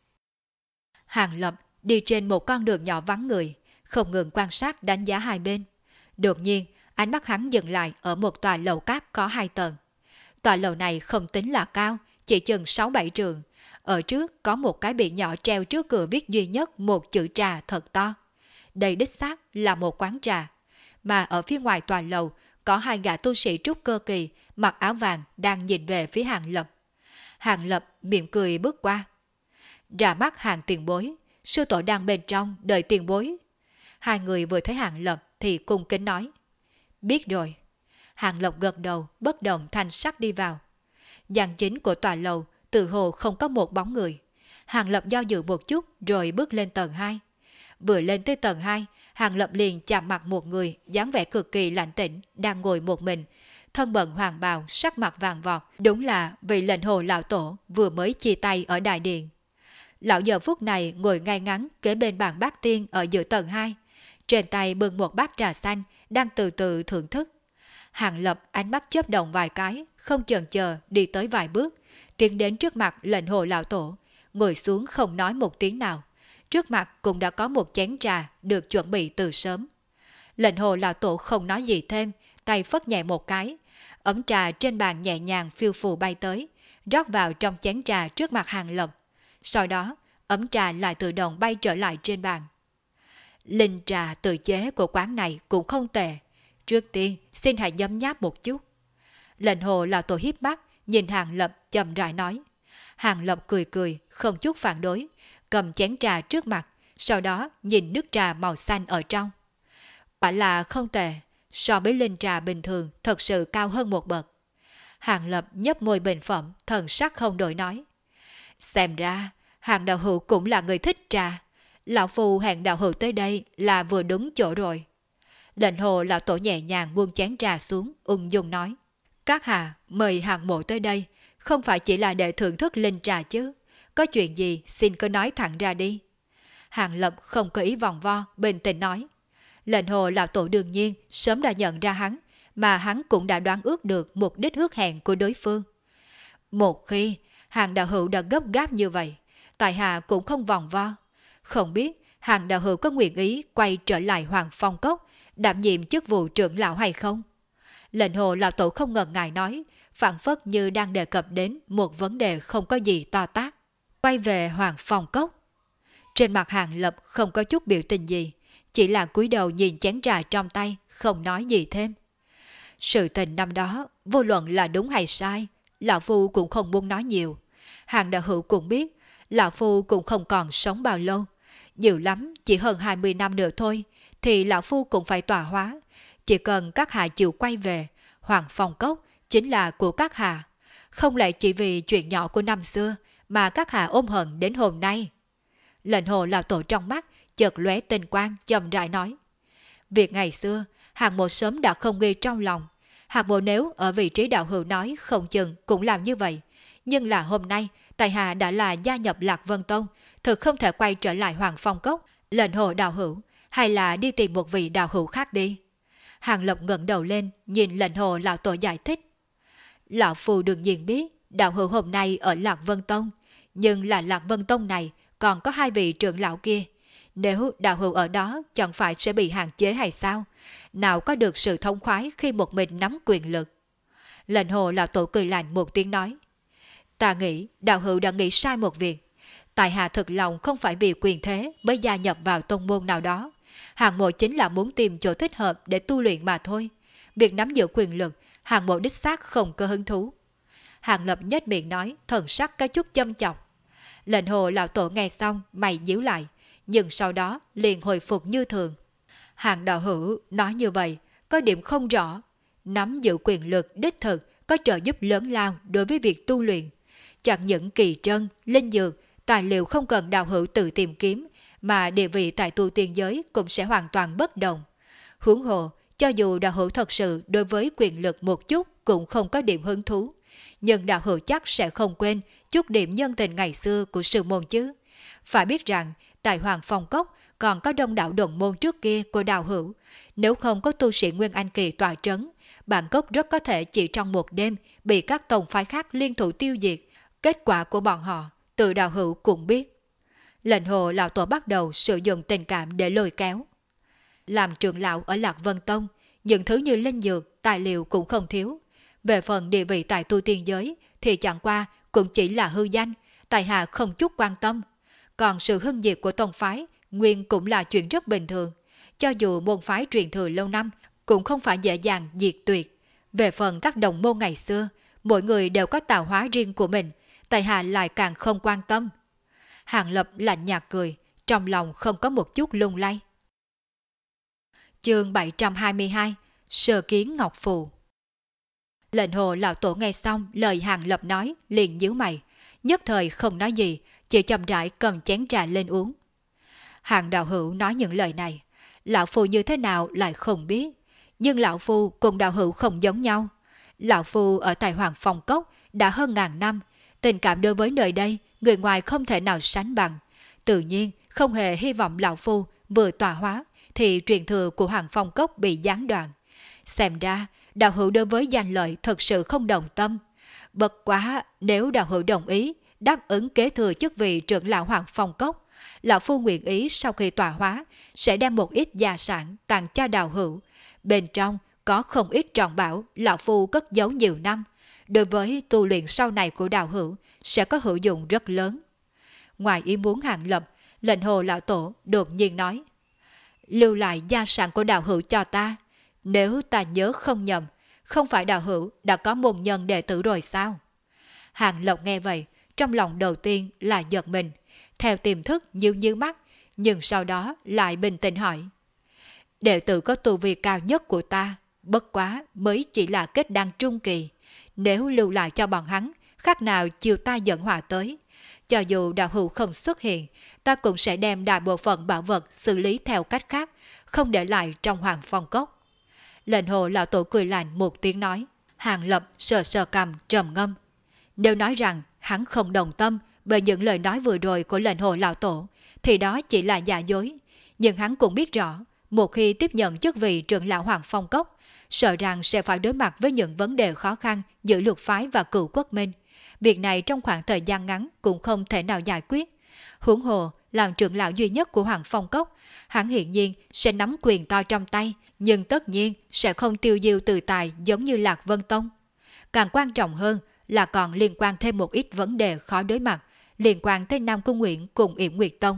Hàng Lập đi trên một con đường nhỏ vắng người, không ngừng quan sát đánh giá hai bên. Đột nhiên, ánh mắt hắn dừng lại ở một tòa lầu cát có 2 tầng. Tòa lầu này không tính là cao, chỉ chừng 6-7 trường. Ở trước có một cái biển nhỏ treo trước cửa viết duy nhất một chữ trà thật to. Đây đích xác là một quán trà. Mà ở phía ngoài tòa lầu có 2 gã tu sĩ trúc cơ kỳ mặc áo vàng đang nhìn về phía Hàng Lập. Hàng Lập mỉm cười bước qua. Ra mắt Hàng tiền bối, sư tổ đang bên trong đợi tiền bối. Hai người vừa thấy Hàng Lập thì cung kính nói. Biết rồi. Hàng Lập gật đầu, bất động thanh sắc đi vào. Gian chính của tòa lầu tự hồ không có một bóng người. Hàng Lập do dự một chút rồi bước lên tầng 2. Vừa lên tới tầng 2, Hàng Lập liền chạm mặt một người dáng vẻ cực kỳ lạnh tĩnh đang ngồi một mình, thân bận hoàng bào, sắc mặt vàng vọt, đúng là vị lệnh hồ lão tổ vừa mới chia tay ở đại điện. Lão giờ phút này ngồi ngay ngắn kế bên bàn bát tiên ở giữa tầng 2, trên tay bưng một bát trà xanh đang từ từ thưởng thức. Hàng Lập ánh mắt chớp động vài cái, không chần chờ đi tới vài bước, tiến đến trước mặt lệnh hồ lão tổ, ngồi xuống không nói một tiếng nào. Trước mặt cũng đã có một chén trà được chuẩn bị từ sớm. Lệnh hồ lão tổ không nói gì thêm, tay phất nhẹ một cái, ấm trà trên bàn nhẹ nhàng phiêu phù bay tới, rót vào trong chén trà trước mặt Hàng Lập. Sau đó, ấm trà lại tự động bay trở lại trên bàn. Linh trà tự chế của quán này cũng không tệ. Trước tiên, xin hãy nhấm nháp một chút. Lệnh hồ lão tổ híp mắt, nhìn Hàng Lập chậm rãi nói. Hàng Lập cười cười, không chút phản đối, cầm chén trà trước mặt, sau đó nhìn nước trà màu xanh ở trong. Quả là không tệ, so với linh trà bình thường thật sự cao hơn một bậc. Hàng Lập nhấp môi bình phẩm, thần sắc không đổi nói. Xem ra, Hàng đạo hữu cũng là người thích trà. Lão phu hẹn đạo hữu tới đây là vừa đúng chỗ rồi. Lệnh hồ lão tổ nhẹ nhàng buông chén trà xuống, ung dung nói. Các hạ mời Hàng mộ tới đây, không phải chỉ là để thưởng thức linh trà chứ. Có chuyện gì xin cứ nói thẳng ra đi. Hàng Lập không có ý vòng vo, bình tĩnh nói. Lệnh hồ lão tổ đương nhiên sớm đã nhận ra hắn, mà hắn cũng đã đoán ước được mục đích hứa hẹn của đối phương. Một khi Hàng đạo hữu đã gấp gáp như vậy, tại hạ cũng không vòng vo. Không biết Hàng đạo hữu có nguyện ý quay trở lại Hoàng Phong Cốc, đảm nhiệm chức vụ trưởng lão hay không? Lệnh hồ lão tổ không ngần ngại nói, phảng phất như đang đề cập đến một vấn đề không có gì to tát. Quay về Hoàng Phong Cốc. Trên mặt Hàng Lập không có chút biểu tình gì, chỉ là cúi đầu nhìn chén trà trong tay, không nói gì thêm. Sự tình năm đó, vô luận là đúng hay sai, lão phu cũng không muốn nói nhiều. Hàng đạo hữu cũng biết, lão phu cũng không còn sống bao lâu. Nhiều lắm, chỉ hơn 20 năm nữa thôi, thì lão phu cũng phải tọa hóa. Chỉ cần các hạ chịu quay về, Hoàng Phong Cốc chính là của các hạ. Không lẽ chỉ vì chuyện nhỏ của năm xưa mà các hạ ôm hận đến hôm nay? Lệnh hồ lão tổ trong mắt chợt lóe tinh quang, chậm rãi nói. Việc ngày xưa, Hàng mộ sớm đã không ghi trong lòng. Hàng mộ nếu ở vị trí đạo hữu nói không chừng cũng làm như vậy. Nhưng là hôm nay, tại hạ đã là gia nhập Lạc Vân Tông, thực không thể quay trở lại Hoàng Phong Cốc. Lệnh hồ đạo hữu, hay là đi tìm một vị đạo hữu khác đi. Hàng Lập ngẩng đầu lên, nhìn lệnh hồ lão tổ giải thích. Lão phu đương nhiên biết, đạo hữu hôm nay ở Lạc Vân Tông, nhưng là Lạc Vân Tông này còn có 2 vị trưởng lão kia. Nếu đạo hữu ở đó chẳng phải sẽ bị hạn chế hay sao? Nào có được sự thông khoái khi một mình nắm quyền lực? Lệnh hồ lão tổ cười lạnh một tiếng nói. Ta nghĩ đạo hữu đã nghĩ sai một việc. Tại hạ thực lòng không phải vì quyền thế mới gia nhập vào tông môn nào đó. Hàng mộ chính là muốn tìm chỗ thích hợp để tu luyện mà thôi. Việc nắm giữ quyền lực, hàng mộ đích xác không có hứng thú. Hàng Lập nhếch miệng nói, thần sắc có chút châm chọc. Lệnh hồ lão tổ nghe xong, mày nhíu lại, nhưng sau đó liền hồi phục như thường. Hàng đạo hữu nói như vậy, có điểm không rõ. Nắm giữ quyền lực đích thực có trợ giúp lớn lao đối với việc tu luyện. chẳng những kỳ trân, linh dược, tài liệu không cần đạo hữu tự tìm kiếm, mà địa vị tại tu tiên giới cũng sẽ hoàn toàn bất đồng. Huống hồ, cho dù đạo hữu thật sự đối với quyền lực một chút cũng không có điểm hứng thú, nhưng đạo hữu chắc sẽ không quên chút điểm nhân tình ngày xưa của sư môn chứ. Phải biết rằng, tại Hoàng Phong Cốc còn có đông đảo đồng môn trước kia của đạo hữu. Nếu không có tu sĩ Nguyên Anh Kỳ tọa trấn, bản cốc rất có thể chỉ trong một đêm bị các tông phái khác liên thủ tiêu diệt. Kết quả của bọn họ, tự đạo hữu cũng biết. Lệnh Hồ lão tổ bắt đầu sử dụng tình cảm để lôi kéo. Làm trưởng lão ở Lạc Vân Tông, những thứ như linh dược, tài liệu cũng không thiếu. Về phần địa vị tại tu tiên giới thì chẳng qua cũng chỉ là hư danh, tại hạ không chút quan tâm. Còn sự hưng diệt của tông phái nguyên cũng là chuyện rất bình thường. Cho dù môn phái truyền thừa lâu năm cũng không phải dễ dàng diệt tuyệt. Về phần các đồng môn ngày xưa, mỗi người đều có tạo hóa riêng của mình, tại hạ lại càng không quan tâm. Hàng Lập lạnh nhạt cười, trong lòng không có một chút lung lay. Chương 722, Sơ kiến Ngọc Phù. Lệnh Hồ lão tổ nghe xong lời Hàng Lập nói, liền nhíu mày, nhất thời không nói gì, chỉ chậm rãi cầm chén trà lên uống. Hàng đạo hữu nói những lời này, lão phu như thế nào lại không biết, nhưng lão phu cùng đạo hữu không giống nhau. Lão phu ở tại Hoàng Phong Cốc đã hơn ngàn năm, tình cảm đối với nơi đây người ngoài không thể nào sánh bằng. Tự nhiên không hề hy vọng lão phu vừa tọa hóa thì truyền thừa của Hoàng Phong Cốc bị gián đoạn. Xem ra đạo hữu đối với danh lợi thật sự không đồng tâm. Bất quá nếu đạo hữu đồng ý đáp ứng kế thừa chức vị trưởng lão Hoàng Phong Cốc, lão phu nguyện ý sau khi tọa hóa sẽ đem một ít gia sản tặng cho đạo hữu. Bên trong có không ít trọng bảo lão phu cất giấu nhiều năm, đối với tu luyện sau này của đạo hữu sẽ có hữu dụng rất lớn. Ngoài ý muốn Hàng Lập, Lệnh Hồ lão tổ đột nhiên nói: lưu lại gia sản của đạo hữu cho ta. Nếu ta nhớ không nhầm, không phải đạo hữu đã có môn nhân đệ tử rồi sao? Hàng Lập nghe vậy, trong lòng đầu tiên là giật mình, theo tiềm thức nhíu mắt, nhưng sau đó lại bình tĩnh hỏi: đệ tử có tu vi cao nhất của ta, bất quá mới chỉ là kết đan trung kỳ. Nếu lưu lại cho bọn hắn, khác nào chiều ta dẫn họa tới. Cho dù đạo hữu không xuất hiện, ta cũng sẽ đem đại bộ phận bảo vật xử lý theo cách khác, không để lại trong Hoàng Phong Cốc. Lệnh Hồ lão tổ cười lạnh một tiếng nói. Hàng Lập sờ sờ cằm trầm ngâm. Nếu nói rằng hắn không đồng tâm bởi những lời nói vừa rồi của Lệnh Hồ lão tổ, thì đó chỉ là giả dối. Nhưng hắn cũng biết rõ, một khi tiếp nhận chức vị trưởng lão Hoàng Phong Cốc, sợ rằng sẽ phải đối mặt với những vấn đề khó khăn giữa Lục Phái và Cửu Quốc Minh. Việc này trong khoảng thời gian ngắn cũng không thể nào giải quyết. Huống hồ, làm trưởng lão duy nhất của Hoàng Phong Cốc, hắn hiển nhiên sẽ nắm quyền to trong tay, nhưng tất nhiên sẽ không tiêu diêu tự tại giống như Lạc Vân Tông. Càng quan trọng hơn là còn liên quan thêm một ít vấn đề khó đối mặt, liên quan tới Nam Cung Nguyện cùng Yểm Nguyệt Tông.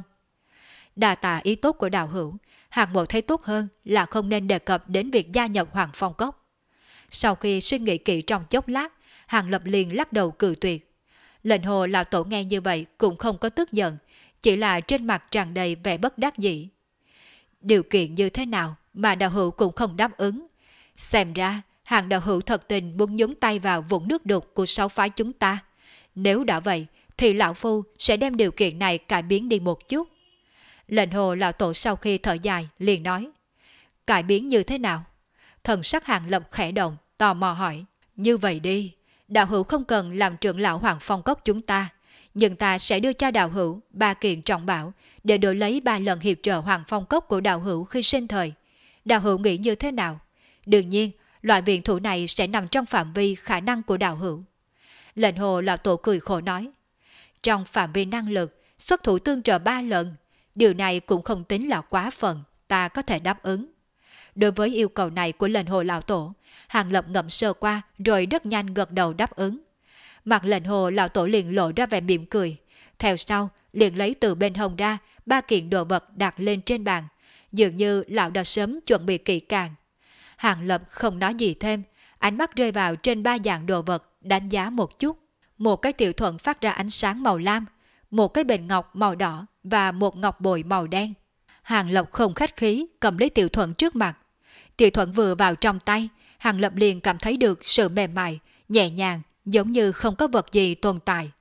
Đa tạ ý tốt của đạo hữu, Hạng Mộ thấy tốt hơn là không nên đề cập đến việc gia nhập Hoàng Phong Cốc. Sau khi suy nghĩ kỹ trong chốc lát, Hàng Lập liền lắc đầu cự tuyệt. Lệnh Hồ lão tổ nghe như vậy cũng không có tức giận, chỉ là trên mặt tràn đầy vẻ bất đắc dĩ. Điều kiện như thế nào mà đạo hữu cũng không đáp ứng? Xem ra Hàng đạo hữu thật tình muốn nhúng tay vào vũng nước đục của sáu phái chúng ta. Nếu đã vậy thì lão phu sẽ đem điều kiện này cải biến đi một chút. Lệnh Hồ lão tổ sau khi thở dài liền nói. Cải biến như thế nào? Thần sắc Hàng Lập khẽ động, tò mò hỏi. Như vậy đi, đạo hữu không cần làm trưởng lão Hoàng Phong Cốc chúng ta, nhưng ta sẽ đưa cho đạo hữu 3 kiện trọng bảo để đổi lấy 3 lần hiệp trợ Hoàng Phong Cốc của đạo hữu khi sinh thời. Đạo hữu nghĩ như thế nào? Đương nhiên, loại viện thủ này sẽ nằm trong phạm vi khả năng của đạo hữu. Lệnh Hồ lão tổ cười khổ nói. Trong phạm vi năng lực, xuất thủ tương trợ 3 lần, điều này cũng không tính là quá phần, ta có thể đáp ứng. Đối với yêu cầu này của Lệnh Hồ lão tổ, Hàng Lập ngẫm sơ qua rồi rất nhanh gật đầu đáp ứng. Mặt Lệnh Hồ lão tổ liền lộ ra vẻ mỉm cười, theo sau liền lấy từ bên hông ra 3 kiện đồ vật đặt lên trên bàn, dường như lão đã sớm chuẩn bị kỹ càng. Hàng Lập không nói gì thêm, ánh mắt rơi vào trên 3 dạng đồ vật, đánh giá một chút. Một cái tiểu thuận phát ra ánh sáng màu lam, một cái bình ngọc màu đỏ và một ngọc bội màu đen. Hàng Lập không khách khí cầm lấy tiểu thuận trước mặt. Tiểu thuận vừa vào trong tay, Hàng Lập liền cảm thấy được sự mềm mại, nhẹ nhàng, giống như không có vật gì tồn tại.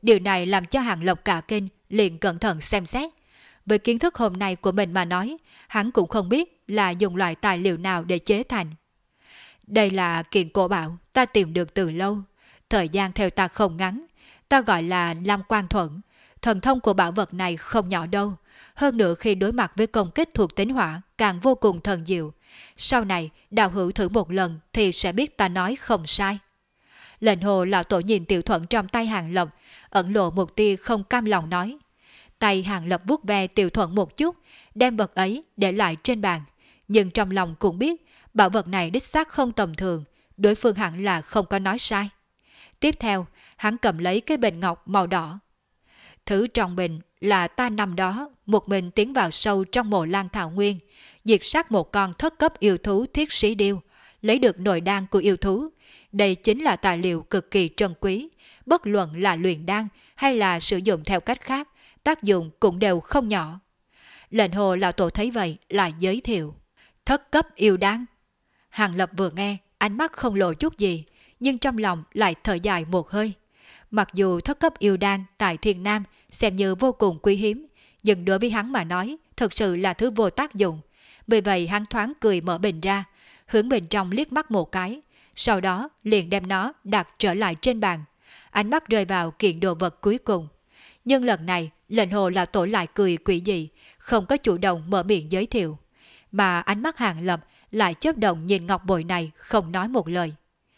Điều này làm cho Hàng Lập cả kinh, liền cẩn thận xem xét. Với kiến thức hôm nay của mình mà nói, hắn cũng không biết là dùng loại tài liệu nào để chế thành. Đây là kiện cổ bảo ta tìm được từ lâu. Thời gian theo ta không ngắn. Ta gọi là Lam Quang Thuẫn. Thần thông của bảo vật này không nhỏ đâu. Hơn nữa khi đối mặt với công kích thuộc tính hỏa càng vô cùng thần diệu. Sau này đạo hữu thử một lần thì sẽ biết ta nói không sai. Lệnh hồ lão tổ nhìn tiểu thuẫn trong tay Hàng Lập, ẩn lộ một tia không cam lòng nói. Tay Hàng Lập vuốt ve tiểu thuẫn một chút, đem vật ấy để lại trên bàn. Nhưng trong lòng cũng biết bảo vật này đích xác không tầm thường, đối phương hẳn là không có nói sai. Tiếp theo, hắn cầm lấy cái bình ngọc màu đỏ. Thứ trong bình là ta năm đó một mình tiến vào sâu trong mộ Lan Thảo Nguyên, diệt sát một con thất cấp yêu thú thiết sĩ điêu, lấy được nội đan của yêu thú. Đây chính là tài liệu cực kỳ trân quý, bất luận là luyện đan hay là sử dụng theo cách khác, tác dụng cũng đều không nhỏ. Lệnh hồ lão tổ thấy vậy lại giới thiệu. Thất cấp yêu đan. Hàng Lập vừa nghe, ánh mắt không lộ chút gì, nhưng trong lòng lại thở dài một hơi. Mặc dù thất cấp yêu đan tại Thiên Nam xem như vô cùng quý hiếm, nhưng đối với hắn mà nói, thực sự là thứ vô tác dụng. Vì vậy hắn thoáng cười mở bình ra, hướng bên trong liếc mắt một cái, sau đó liền đem nó đặt trở lại trên bàn. Ánh mắt rơi vào kiện đồ vật cuối cùng. Nhưng lần này, lệnh hồ là tổ lại cười quỷ dị, không có chủ động mở miệng giới thiệu. Mà ánh mắt Hàng Lập lại chớp động nhìn ngọc bội này không nói một lời.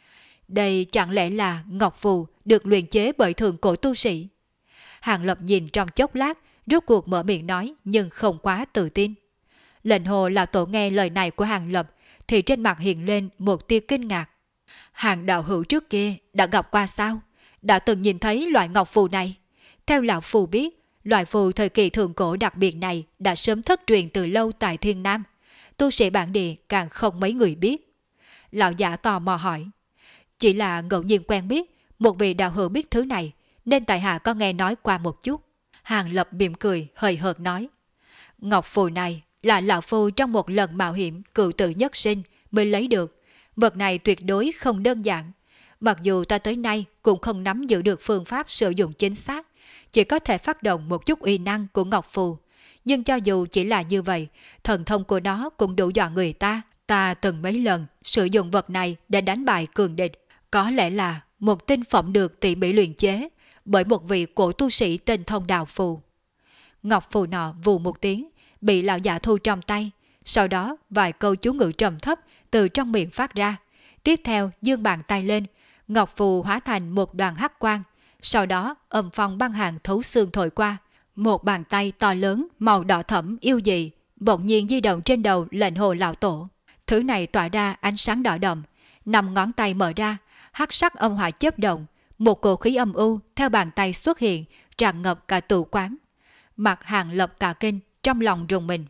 Đây chẳng lẽ là ngọc phù được luyện chế bởi thượng cổ tu sĩ? Hàng Lập nhìn trong chốc lát, rốt cuộc mở miệng nói nhưng không quá tự tin. Lệnh hồ là tổ nghe lời này của Hàng Lập thì trên mặt hiện lên một tia kinh ngạc. Hàng đạo hữu trước kia đã gặp qua sao? Đã từng nhìn thấy loại ngọc phù này? Theo lão phù biết, loại phù thời kỳ thượng cổ đặc biệt này đã sớm thất truyền từ lâu tại Thiên Nam. Tu sĩ bản địa càng không mấy người biết. Lão giả tò mò hỏi. Chỉ là ngẫu nhiên quen biết, một vị đạo hữu biết thứ này, nên tại hạ có nghe nói qua một chút. Hàng Lập mỉm cười, hời hợt nói. Ngọc phù này là lão phu trong một lần mạo hiểm cựu tử nhất sinh mới lấy được. Vật này tuyệt đối không đơn giản. Mặc dù ta tới nay cũng không nắm giữ được phương pháp sử dụng chính xác, chỉ có thể phát động một chút uy năng của ngọc phù. Nhưng cho dù chỉ là như vậy, thần thông của nó cũng đủ dọa người ta. Ta từng mấy lần sử dụng vật này để đánh bại cường địch. Có lẽ là một tinh phẩm được tỉ mỉ luyện chế bởi một vị cổ tu sĩ tên Thông Đào Phù. Ngọc phù nọ vù một tiếng, bị lão giả thu trong tay. Sau đó vài câu chú ngữ trầm thấp từ trong miệng phát ra. Tiếp theo giương bàn tay lên, ngọc phù hóa thành một đoàn hắc quang. Sau đó âm phong băng hàng thấu xương thổi qua. Một bàn tay to lớn màu đỏ thẫm yêu dị bỗng nhiên di động trên đầu lệnh hồ lão tổ. Thứ này tỏa ra ánh sáng đỏ đậm, 5 ngón tay mở ra, hắc sắc âm hỏa chớp động, một cổ khí âm u theo bàn tay xuất hiện, tràn ngập cả tủ quán. Mặt Hàng Lập cả kinh, trong lòng rùng mình.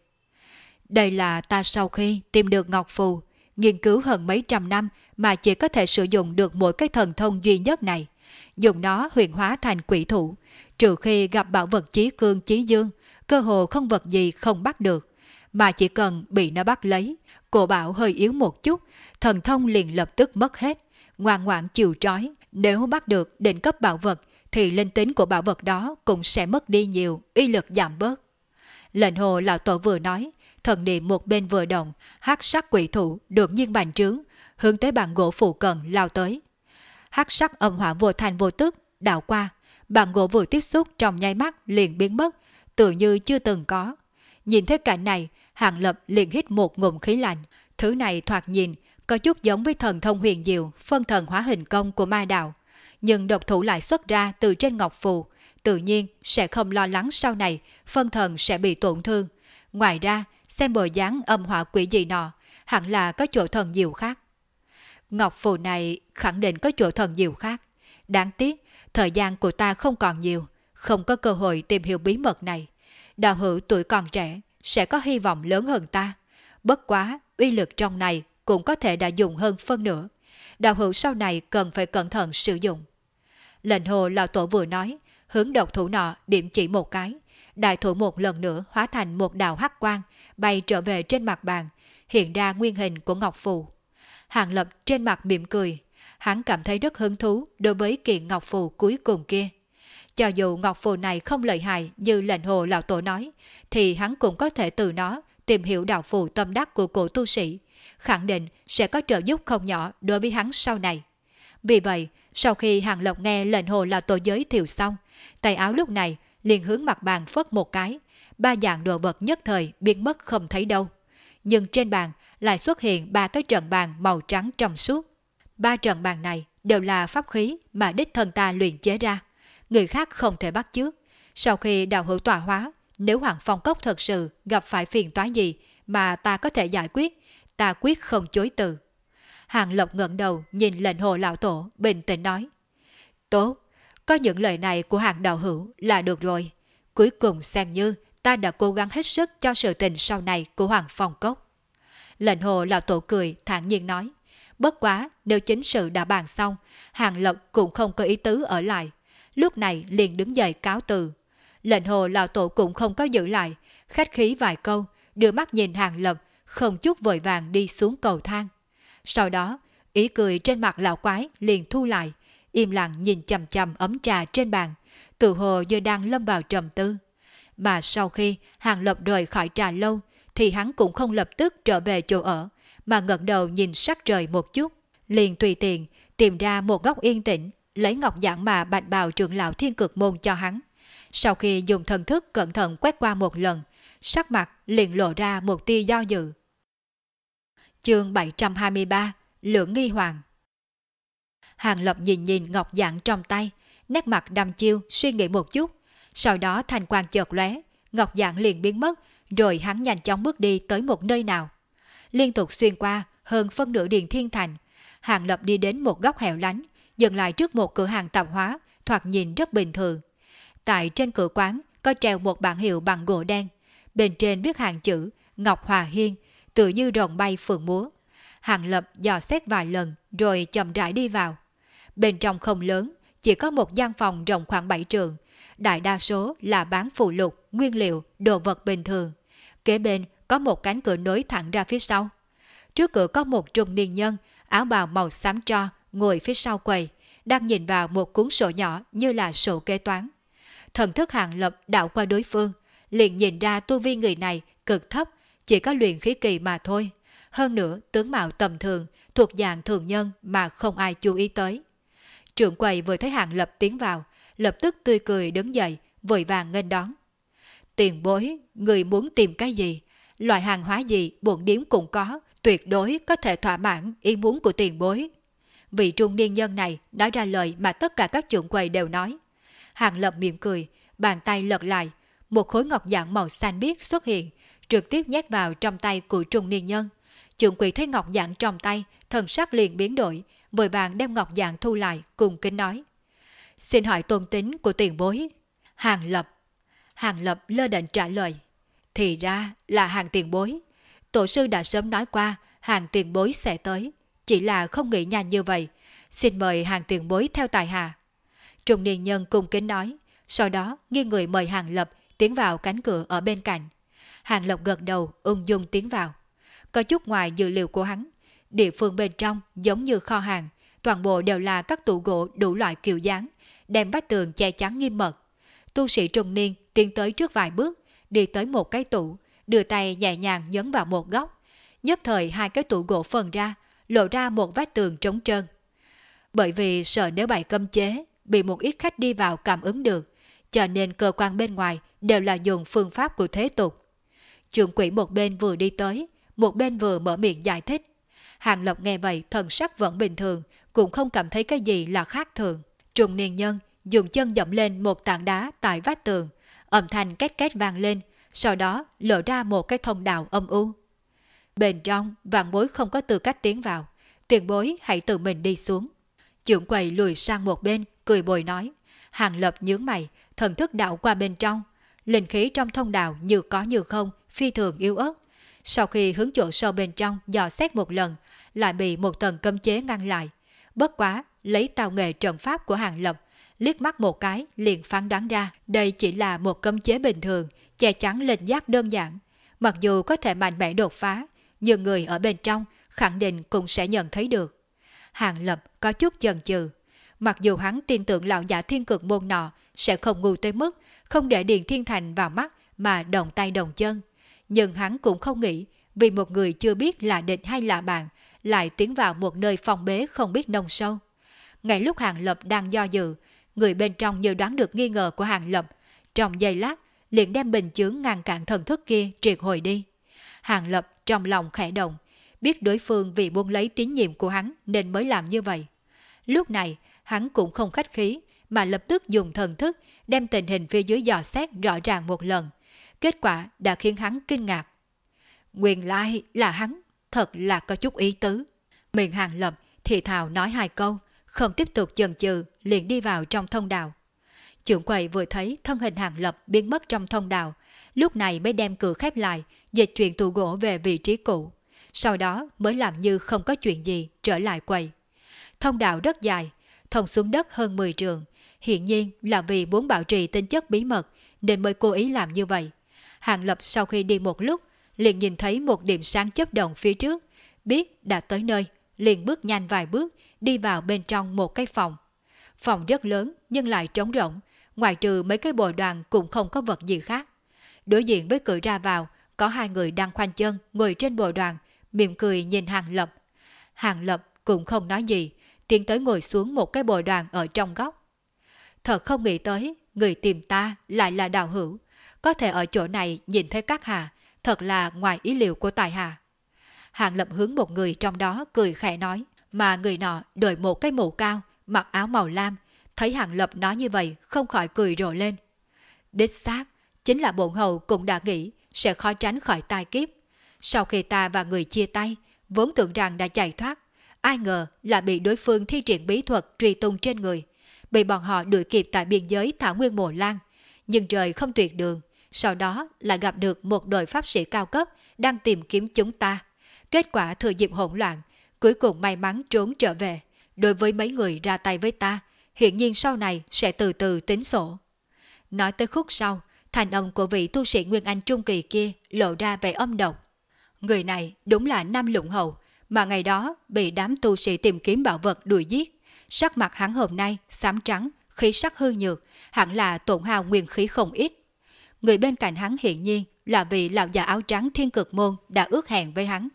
Đây là ta sau khi tìm được ngọc phù, nghiên cứu hơn mấy trăm năm mà chỉ có thể sử dụng được mỗi cái thần thông duy nhất này. Dùng nó huyền hóa thành quỷ thủ, trừ khi gặp bảo vật chí cương chí dương, cơ hồ không vật gì không bắt được. Mà chỉ cần bị nó bắt lấy, cổ bảo hơi yếu một chút, thần thông liền lập tức mất hết, ngoan ngoãn chịu trói. Nếu bắt được đỉnh cấp bảo vật, thì linh tính của bảo vật đó cũng sẽ mất đi nhiều, uy lực giảm bớt. Lệnh hồ lão tổ vừa nói, thần niệm một bên vừa động, hắc sắc quỷ thủ đột nhiên bành trướng, hướng tới bàn gỗ phụ cận lao tới. Hắc sắc âm hỏa vô thành vô tức đảo qua, bàn gỗ vừa tiếp xúc trong nháy mắt liền biến mất, tự như chưa từng có. Nhìn thấy cảnh này, Hàng Lập liền hít một ngụm khí lạnh. Thứ này thoạt nhìn có chút giống với thần thông huyền diệu phân thần hóa hình công của ma đạo, nhưng độc thủ lại xuất ra từ trên ngọc phù, tự nhiên sẽ không lo lắng sau này phân thần sẽ bị tổn thương. Ngoài ra, xem bộ dáng âm hỏa quỷ dị nọ, hẳn là có chỗ thần diệu khác. Ngọc phù này khẳng định có chỗ thần diệu khác. Đáng tiếc, thời gian của ta không còn nhiều, không có cơ hội tìm hiểu bí mật này. Đạo hữu tuổi còn trẻ, sẽ có hy vọng lớn hơn ta. Bất quá, uy lực trong này cũng có thể đã dùng hơn phân nửa. Đạo hữu sau này cần phải cẩn thận sử dụng. Lệnh hồ lão tổ vừa nói, hướng độc thủ nọ điểm chỉ một cái. Đại thủ một lần nữa hóa thành một đạo hắc quang, bay trở về trên mặt bàn, hiện ra nguyên hình của ngọc phù. Hàng Lập trên mặt mỉm cười, hắn cảm thấy rất hứng thú đối với kiện ngọc phù cuối cùng kia. Cho dù ngọc phù này không lợi hại như lệnh hồ lão tổ nói, thì hắn cũng có thể từ nó tìm hiểu đạo phù tâm đắc của cổ tu sĩ, khẳng định sẽ có trợ giúp không nhỏ đối với hắn sau này. Vì vậy, sau khi Hàng Lập nghe lệnh hồ lão tổ giới thiệu xong, tay áo lúc này liền hướng mặt bàn phất một cái, ba dạng đồ vật nhất thời biến mất không thấy đâu. Nhưng trên bàn lại xuất hiện ba cái trận bàn màu trắng trong suốt. Ba trận bàn này đều là pháp khí mà đích thân ta luyện chế ra, người khác không thể bắt chước. Sau khi đạo hữu tọa hóa, nếu Hoàng Phong Cốc thật sự gặp phải phiền toái gì mà ta có thể giải quyết, ta quyết không chối từ. Hàng Lập ngẩng đầu nhìn lệnh hồ lão tổ, bình tĩnh nói: Tốt, có những lời này của Hàng đạo hữu là được rồi. Cuối cùng xem như ta đã cố gắng hết sức cho sự tình sau này của Hoàng Phong Cốc. Lệnh hồ lão tổ cười thản nhiên nói: Bất quá nếu chính sự đã bàn xong, Hàng Lập cũng không có ý tứ ở lại, lúc này liền đứng dậy cáo từ. Lệnh hồ lão tổ cũng không có giữ lại, khách khí vài câu, đưa mắt nhìn Hàng Lập, không chút vội vàng đi xuống cầu thang. Sau đó, ý cười trên mặt lão quái liền thu lại, im lặng nhìn chằm chằm ấm trà trên bàn, tự hồ như đang lâm vào trầm tư. Mà sau khi Hàng Lập rời khỏi trà lâu, thì hắn cũng không lập tức trở về chỗ ở, mà ngẩng đầu nhìn sắc trời một chút, liền tùy tiện tìm ra một góc yên tĩnh, lấy ngọc giản mà bạch bào trưởng lão Thiên Cực Môn cho hắn. Sau khi dùng thần thức cẩn thận quét qua một lần, sắc mặt liền lộ ra một tia do dự. Chương 723, Lưỡng Nghi Hoàng. Hàng Lập nhìn nhìn ngọc giản trong tay, nét mặt đăm chiêu suy nghĩ một chút, sau đó thanh quang chợt lóe, ngọc giản liền biến mất, rồi hắn nhanh chóng bước đi tới một nơi nào. Liên tục xuyên qua hơn phân nửa điện thiên thành, Hàng Lập đi đến một góc hẻo lánh, dừng lại trước một cửa hàng tạp hóa, thoạt nhìn rất bình thường. Tại trên cửa quán có treo một bảng hiệu bằng gỗ đen, bên trên viết hàng chữ Ngọc Hòa Hiên, tự như rồng bay phượng múa. Hàng Lập dò xét vài lần rồi chậm rãi đi vào. Bên trong không lớn, chỉ có một gian phòng rộng khoảng 7 trượng, đại đa số là bán phụ lục, nguyên liệu, đồ vật bình thường. Kế bên có một cánh cửa nối thẳng ra phía sau. Trước cửa có một trung niên nhân, áo bào màu xám tro, ngồi phía sau quầy, đang nhìn vào một cuốn sổ nhỏ như là sổ kế toán. Thần thức Hàng Lập đảo qua đối phương, liền nhìn ra tu vi người này cực thấp, chỉ có luyện khí kỳ mà thôi. Hơn nữa tướng mạo tầm thường, thuộc dạng thường nhân mà không ai chú ý tới. Trưởng quầy vừa thấy Hàng Lập tiến vào, lập tức tươi cười đứng dậy, vội vàng nghênh đón. Tiền bối, người muốn tìm cái gì? Loại hàng hóa gì bổn điếm cũng có, tuyệt đối có thể thỏa mãn ý muốn của tiền bối. Vị trung niên nhân này nói ra lời mà tất cả các trưởng quầy đều nói. Hàng Lập mỉm cười, bàn tay lật lại, một khối ngọc giản màu xanh biếc xuất hiện, trực tiếp nhét vào trong tay của trung niên nhân. Trưởng quầy thấy ngọc giản trong tay, thần sắc liền biến đổi, vội vàng đem ngọc giản thu lại, cùng kính nói: Xin hỏi tôn tính của tiền bối. Hàng Lập lơ đễnh trả lời: Thì ra là Hàng tiền bối. Tổ sư đã sớm nói qua Hàng tiền bối sẽ tới, chỉ là không nghĩ nhanh như vậy. Xin mời Hàng tiền bối theo tài hạ. Trung niên nhân cung kính nói, sau đó nghiêng người mời Hàng Lập tiến vào cánh cửa ở bên cạnh. Hàng Lập gật đầu ung dung tiến vào. Có chút ngoài dự liệu của hắn, địa phương bên trong giống như kho hàng, toàn bộ đều là các tủ gỗ đủ loại kiểu dáng, đem vách tường che chắn nghiêm mật. Tu sĩ trung niên tiến tới trước vài bước, đi tới một cái tủ, đưa tay nhẹ nhàng nhấn vào một góc. Nhất thời hai cái tủ gỗ phân ra, lộ ra một vách tường trống trơn. Bởi vì sợ nếu bày cấm chế, bị một ít khách đi vào cảm ứng được, cho nên cơ quan bên ngoài đều là dùng phương pháp của thế tục. Trưởng quỹ một bên vừa đi tới, một bên vừa mở miệng giải thích. Hàng Lập nghe vậy thần sắc vẫn bình thường, cũng không cảm thấy cái gì là khác thường. Trung niên nhân dùng chân dẫm lên một tảng đá tại vách tường, âm thanh két két vang lên, sau đó lộ ra một cái thông đạo âm u. Bên trong, vạn bối không có tư cách tiến vào, tiền bối hãy tự mình đi xuống. Trưởng quầy lùi sang một bên, cười bồi nói. Hàng Lập nhướng mày, thần thức đạo qua bên trong. Linh khí trong thông đạo như có như không, phi thường yếu ớt. Sau khi hướng chỗ sâu bên trong dò xét một lần, lại bị một tầng cấm chế ngăn lại. Bất quá, lấy tào nghệ trận pháp của Hàng Lập, liếc mắt một cái liền phán đoán ra đây chỉ là một cấm chế bình thường, che chắn linh giác đơn giản. Mặc dù có thể mạnh mẽ đột phá, nhưng người ở bên trong khẳng định cũng sẽ nhận thấy được. Hàng Lập có chút chần chừ. Mặc dù hắn tin tưởng lão giả Thiên Cực Môn nọ sẽ không ngu tới mức không để Điền Thiên Thành vào mắt mà đồng tay đồng chân. Nhưng hắn cũng không nghĩ vì một người chưa biết là địch hay là bạn lại tiến vào một nơi phong bế không biết nông sâu. Ngay lúc Hàng Lập đang do dự, người bên trong như đoán được nghi ngờ của Hàng Lập, trong giây lát liền đem bình chướng ngăn cản thần thức kia triệt hồi đi. Hàng Lập trong lòng khẽ động, biết đối phương vì muốn lấy tín nhiệm của hắn nên mới làm như vậy. Lúc này hắn cũng không khách khí mà lập tức dùng thần thức đem tình hình phía dưới dò xét rõ ràng một lần. Kết quả đã khiến hắn kinh ngạc. Nguyên lai là hắn, thật là có chút ý tứ. Miệng Hàng Lập thì thào nói hai câu, không tiếp tục chần chừ liền đi vào trong thông đạo. Trưởng quầy vừa thấy thân hình Hàng Lập biến mất trong thông đạo, lúc này mới đem cửa khép lại, dịch chuyển tủ gỗ về vị trí cũ. Sau đó mới làm như không có chuyện gì trở lại quầy. Thông đạo rất dài, thông xuống đất hơn 10 trường, hiện nhiên là vì muốn bảo trì tính chất bí mật nên mới cố ý làm như vậy. Hàng Lập sau khi đi một lúc, liền nhìn thấy một điểm sáng chớp động phía trước, biết đã tới nơi, liền bước nhanh vài bước, đi vào bên trong một cái phòng. Phòng rất lớn nhưng lại trống rỗng, ngoài trừ mấy cái bồ đoàn cũng không có vật gì khác. Đối diện với cửa ra vào, có hai người đang khoanh chân ngồi trên bồ đoàn, mỉm cười nhìn Hàng Lập. Hàng Lập cũng không nói gì, tiến tới ngồi xuống một cái bồ đoàn ở trong góc. Thật không nghĩ tới, người tìm ta lại là Đào Hữu, có thể ở chỗ này nhìn thấy các hạ, thật là ngoài ý liệu của tài hạ. Hàng Lập hướng một người trong đó cười khẽ nói, mà người nọ đội một cái mũ cao, mặc áo màu lam, thấy Hàng Lập nói như vậy không khỏi cười rộ lên. Đích xác, chính là bổn hầu cũng đã nghĩ sẽ khó tránh khỏi tai kiếp. Sau khi ta và người chia tay, vốn tưởng rằng đã chạy thoát, ai ngờ là bị đối phương thi triển bí thuật truy tung trên người, bị bọn họ đuổi kịp tại biên giới Thảo Nguyên Mộ Lan. Nhưng trời không tuyệt đường, sau đó lại gặp được một đội pháp sĩ cao cấp đang tìm kiếm chúng ta. Kết quả thừa dịp hỗn loạn, cuối cùng may mắn trốn trở về. Đối với mấy người ra tay với ta, hiển nhiên sau này sẽ từ từ tính sổ. Nói tới khúc sau, thành âm của vị tu sĩ Nguyên Anh Trung Kỳ kia lộ ra vẻ âm độc. Người này đúng là Nam Lũng Hầu, mà ngày đó bị đám tu sĩ tìm kiếm bảo vật đuổi giết. Sắc mặt hắn hôm nay xám trắng, khí sắc hư nhược, hẳn là tổn hao nguyên khí không ít. Người bên cạnh hắn hiển nhiên là vị lão già áo trắng Thiên Cực Môn đã ước hẹn với hắn.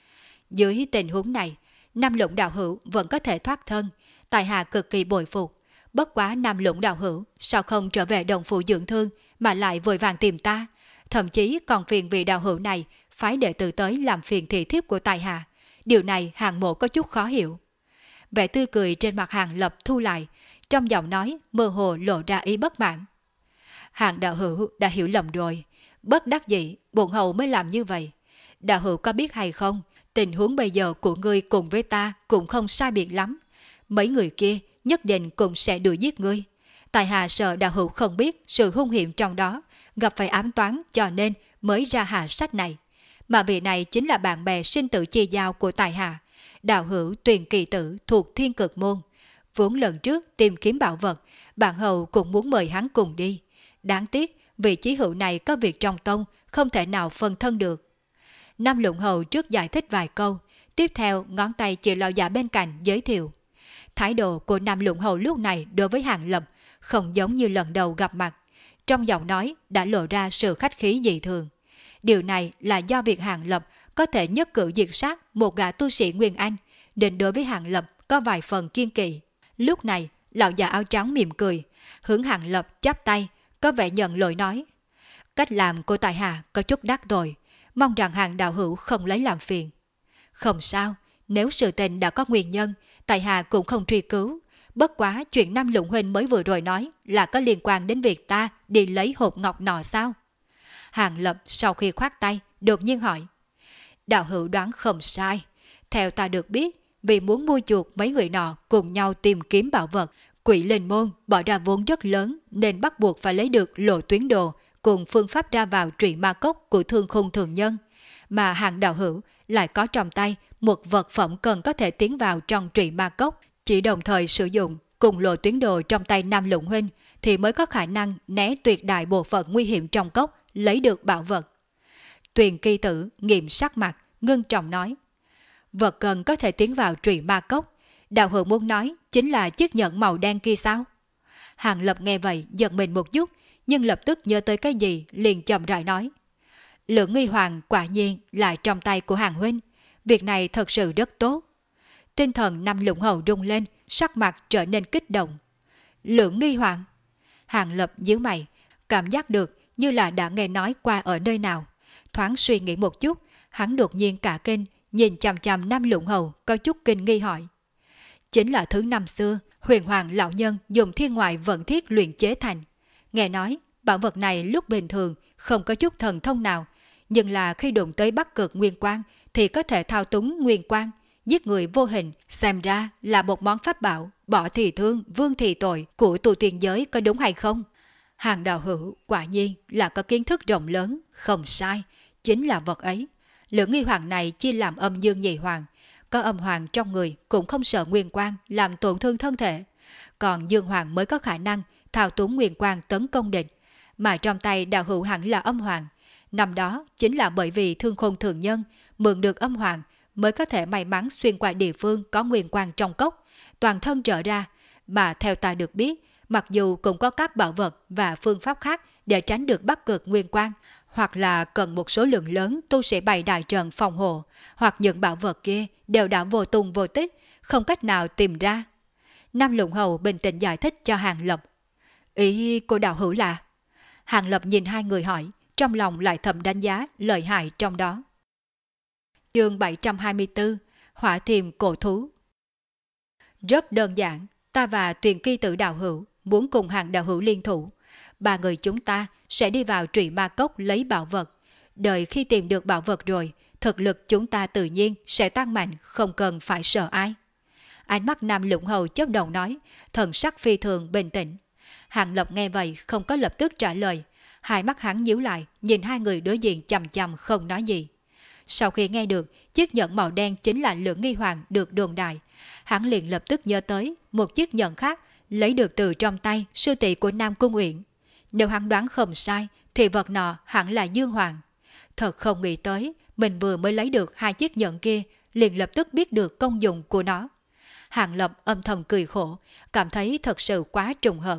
Dưới tình huống này, Nam Lũng Đạo Hữu vẫn có thể thoát thân, tài hạ cực kỳ bội phục. Bất quá Nam Lũng Đạo Hữu sao không trở về đồng phụ dưỡng thương mà lại vội vàng tìm ta, thậm chí còn phiền vị đạo hữu này phái đệ tử tới làm phiền thị thiếp của tài hạ. Điều này Hàng Mộ có chút khó hiểu. Vẻ tươi cười trên mặt Hàng Lập thu lại, trong giọng nói mơ hồ lộ ra ý bất mãn. Hàng đạo hữu đã hiểu lầm rồi, bất đắc dĩ bổn hầu mới làm như vậy. Đạo hữu có biết hay không, tình huống bây giờ của ngươi cùng với ta cũng không sai biệt lắm. Mấy người kia nhất định cũng sẽ đuổi giết ngươi. Tại hạ sợ đạo hữu không biết sự hung hiểm trong đó, gặp phải ám toán cho nên mới ra hạ sách này. Mà vị này chính là bạn bè sinh tử chia giao của tài hạ, đạo hữu Tuyền Kỳ Tử thuộc Thiên Cực Môn. Vốn lần trước tìm kiếm bảo vật, bạn hầu cũng muốn mời hắn cùng đi. Đáng tiếc vị chí hữu này có việc trong tông, không thể nào phân thân được. Nam Lũng Hầu trước giải thích vài câu, tiếp theo ngón tay chỉ lão già bên cạnh giới thiệu. Thái độ của Nam Lũng Hầu lúc này đối với Hàng Lập không giống như lần đầu gặp mặt, trong giọng nói đã lộ ra sự khách khí dị thường. Điều này là do việc Hàng Lập có thể nhất cử diệt sát một gã tu sĩ Nguyên Anh, nên đối với Hàng Lập có vài phần kiên kỵ. Lúc này, lão già áo trắng mỉm cười, hướng Hàng Lập chắp tay, có vẻ nhận lỗi nói. Cách làm của tài hạ có chút đắc tội, mong rằng Hàng đạo hữu không lấy làm phiền. Không sao, nếu sự tình đã có nguyên nhân, tài hạ cũng không truy cứu. Bất quá chuyện Nam Lũng huynh mới vừa rồi nói là có liên quan đến việc ta đi lấy hộp ngọc nọ sao? Hàng Lập sau khi khoát tay, đột nhiên hỏi. Đạo hữu đoán không sai. Theo ta được biết, vì muốn mua chuộc mấy người nọ cùng nhau tìm kiếm bảo vật, Quỷ Linh Môn bỏ ra vốn rất lớn nên bắt buộc phải lấy được lộ tuyến đồ cùng phương pháp ra vào trụy ma cốc của Thương Khung thường nhân. Mà Hàng đạo hữu lại có trong tay một vật phẩm cần có thể tiến vào trong trụy ma cốc, chỉ đồng thời sử dụng cùng lộ tuyến đồ trong tay Nam Lũng huynh thì mới có khả năng né tuyệt đại bộ phận nguy hiểm trong cốc, lấy được bảo vật. Tuyền Kỳ Tử nghiêm sắc mặt, ngưng trọng nói. Vật cần có thể tiến vào trụy ma cốc, đạo hữu muốn nói chính là chiếc nhẫn màu đen kia sao? Hàng Lập nghe vậy giật mình một chút, nhưng lập tức nhớ tới cái gì liền chậm rãi nói. Lưỡng nghi hoàng quả nhiên là trong tay của Hàng huynh, việc này thật sự rất tốt. Tinh thần Nam Lũng Hầu rung lên, sắc mặt trở nên kích động. Lưỡng nghi hoàng? Hàng Lập nhíu mày, cảm giác được như là đã nghe nói qua ở nơi nào. Thoáng suy nghĩ một chút, hắn đột nhiên cả kinh, nhìn chằm chằm Nam Lũng Hầu có chút kinh nghi hỏi. Chính là thứ năm xưa, huyền hoàng lão nhân dùng thiên ngoại vận thiết luyện chế thành. Nghe nói, bảo vật này lúc bình thường không có chút thần thông nào, nhưng là khi đụng tới Bắc Cực Nguyên Quang thì có thể thao túng Nguyên Quang, giết người vô hình, xem ra là một món pháp bảo, bỏ thì thương, vương thì tội của tu tiên giới, có đúng hay không? Hàng đạo hữu quả nhiên là có kiến thức rộng lớn, không sai, chính là vật ấy. Lưỡng nghi hoàng này chia làm âm dương nhị hoàng, có âm hoàng trong người cũng không sợ Nguyên Quang làm tổn thương thân thể, còn dương hoàng mới có khả năng thao túng Nguyên Quang tấn công địch, mà trong tay đạo hữu hẳn là âm hoàng. Năm đó chính là bởi vì Thương Khôn thường nhân mượn được âm hoàng mới có thể may mắn xuyên qua địa phương có Nguyên Quang trong cốc, toàn thân trở ra, mà theo ta được biết, mặc dù cũng có các bảo vật và phương pháp khác để tránh được Bắc Cực Nguyên Quang, hoặc là cần một số lượng lớn tu sĩ bày đại trận phòng hộ, hoặc những bảo vật kia đều đã vô tung vô tích, không cách nào tìm ra. Nam Lũng Hầu bình tĩnh giải thích cho Hàng Lập. Ý của đạo hữu là? Hàng Lập nhìn hai người hỏi, trong lòng lại thầm đánh giá lợi hại trong đó. Chương 724, Hỏa Thiềm Cổ Thú. Rất đơn giản, ta và Tuyền Kỳ Tử đạo hữu muốn cùng Hàng đạo hữu liên thủ. Ba người chúng ta sẽ đi vào Trụy Ma Cốc lấy bảo vật. Đợi khi tìm được bảo vật rồi, thực lực chúng ta tự nhiên sẽ tăng mạnh, không cần phải sợ ai. Ánh mắt Nam Lũng Hầu chớp động nói, thần sắc phi thường bình tĩnh. Hàng Lập nghe vậy không có lập tức trả lời, hai mắt hắn nhíu lại, nhìn hai người đối diện chằm chằm không nói gì. Sau khi nghe được chiếc nhẫn màu đen chính là Lưỡng nghi hoàng được đồn đại, hắn liền lập tức nhớ tới một chiếc nhẫn khác lấy được từ trong tay sư tỷ của Nam Cung Uyển. Nếu hắn đoán không sai thì vật nọ hẳn là Dương Hoàng. Thật không nghĩ tới mình vừa mới lấy được hai chiếc nhẫn kia liền lập tức biết được công dụng của nó. Hàng Lập âm thầm cười khổ, cảm thấy thật sự quá trùng hợp.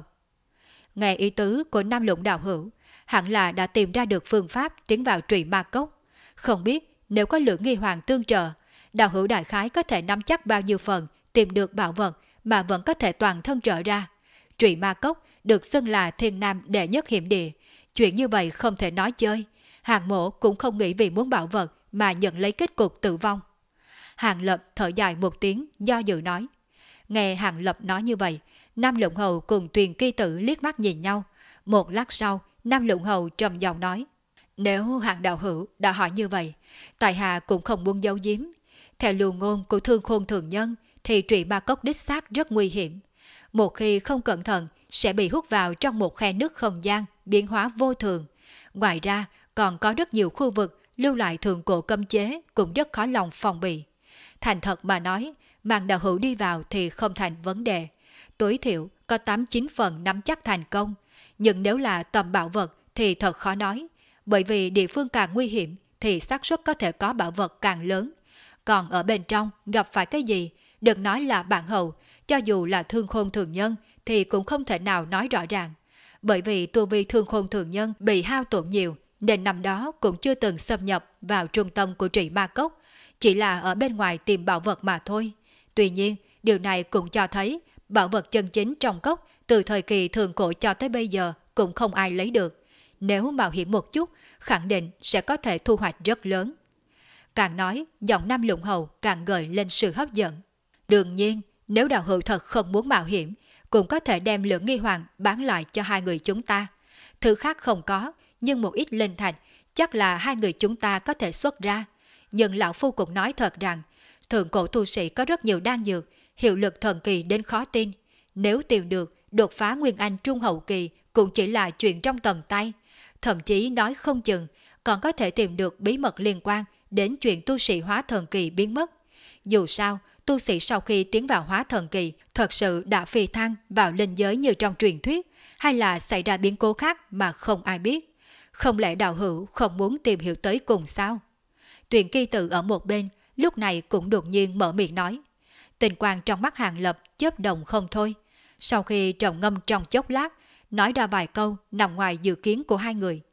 Nghe ý tứ của Nam Lũng đạo hữu, hẳn là đã tìm ra được phương pháp tiến vào Trụy Ma Cốc. Không biết nếu có Lưỡng nghi hoàng tương trợ, đạo hữu đại khái có thể nắm chắc bao nhiêu phần tìm được bảo vật mà vẫn có thể toàn thân trở ra. Trụy Ma Cốc được xưng là thiên nam đệ nhất hiểm địa, chuyện như vậy không thể nói chơi. Hàng Mỗ cũng không nghĩ vì muốn bảo vật mà nhận lấy kết cục tử vong. Hàng Lập thở dài một tiếng, do dự nói. Nghe Hàng Lập nói như vậy, Nam Lũng Hầu cùng Tuyền Kỳ Tử liếc mắt nhìn nhau. Một lát sau, Nam Lũng Hầu trầm giọng nói. Nếu Hàng đạo hữu đã hỏi như vậy, tại hạ cũng không muốn giấu giếm. Theo lưu ngôn của Thương Khôn thường nhân thì Trụy Ma Cốc đích xác rất nguy hiểm. Một khi không cẩn thận sẽ bị hút vào trong một khe nước không gian biến hóa vô thường. Ngoài ra còn có rất nhiều khu vực lưu lại thượng cổ cấm chế cũng rất khó lòng phòng bị. Thành thật mà nói, mang đạo hữu đi vào thì không thành vấn đề. Tối thiểu có 8-9 phần nắm chắc thành công. Nhưng nếu là tầm bảo vật thì thật khó nói. Bởi vì địa phương càng nguy hiểm thì xác suất có thể có bảo vật càng lớn. Còn ở bên trong gặp phải cái gì, đừng nói là bạn hầu, cho dù là Thương Khôn thường nhân thì cũng không thể nào nói rõ ràng. Bởi vì tu vi Thương Khôn thường nhân bị hao tổn nhiều, nên năm đó cũng chưa từng xâm nhập vào trung tâm của Trụy Ma Cốc, chỉ là ở bên ngoài tìm bảo vật mà thôi. Tuy nhiên, điều này cũng cho thấy bảo vật chân chính trong cốc từ thời kỳ thượng cổ cho tới bây giờ cũng không ai lấy được. Nếu mạo hiểm một chút, khẳng định sẽ có thể thu hoạch rất lớn. Càng nói, giọng Nam Lũng Hầu càng gợi lên sự hấp dẫn. Đương nhiên, nếu đạo hữu thật không muốn mạo hiểm, cũng có thể đem Lưỡng nghi hoàng bán lại cho hai người chúng ta. Thứ khác không có, nhưng một ít linh thạch chắc là hai người chúng ta có thể xuất ra. Nhưng lão phu cũng nói thật rằng, thượng cổ tu sĩ có rất nhiều đan dược, hiệu lực thần kỳ đến khó tin. Nếu tìm được đột phá Nguyên Anh trung hậu kỳ cũng chỉ là chuyện trong tầm tay. Thậm chí nói không chừng còn có thể tìm được bí mật liên quan đến chuyện tu sĩ hóa thần kỳ biến mất. Dù sao, tu sĩ sau khi tiến vào hóa thần kỳ thật sự đã phi thăng vào linh giới như trong truyền thuyết, hay là xảy ra biến cố khác mà không ai biết. Không lẽ đạo hữu không muốn tìm hiểu tới cùng sao? Tuyền Kỳ Tử ở một bên lúc này cũng đột nhiên mở miệng nói. Tình quang trong mắt Hàng Lập chớp đồng không thôi. Sau khi trầm ngâm trong chốc lát, nói ra vài câu nằm ngoài dự kiến của hai người.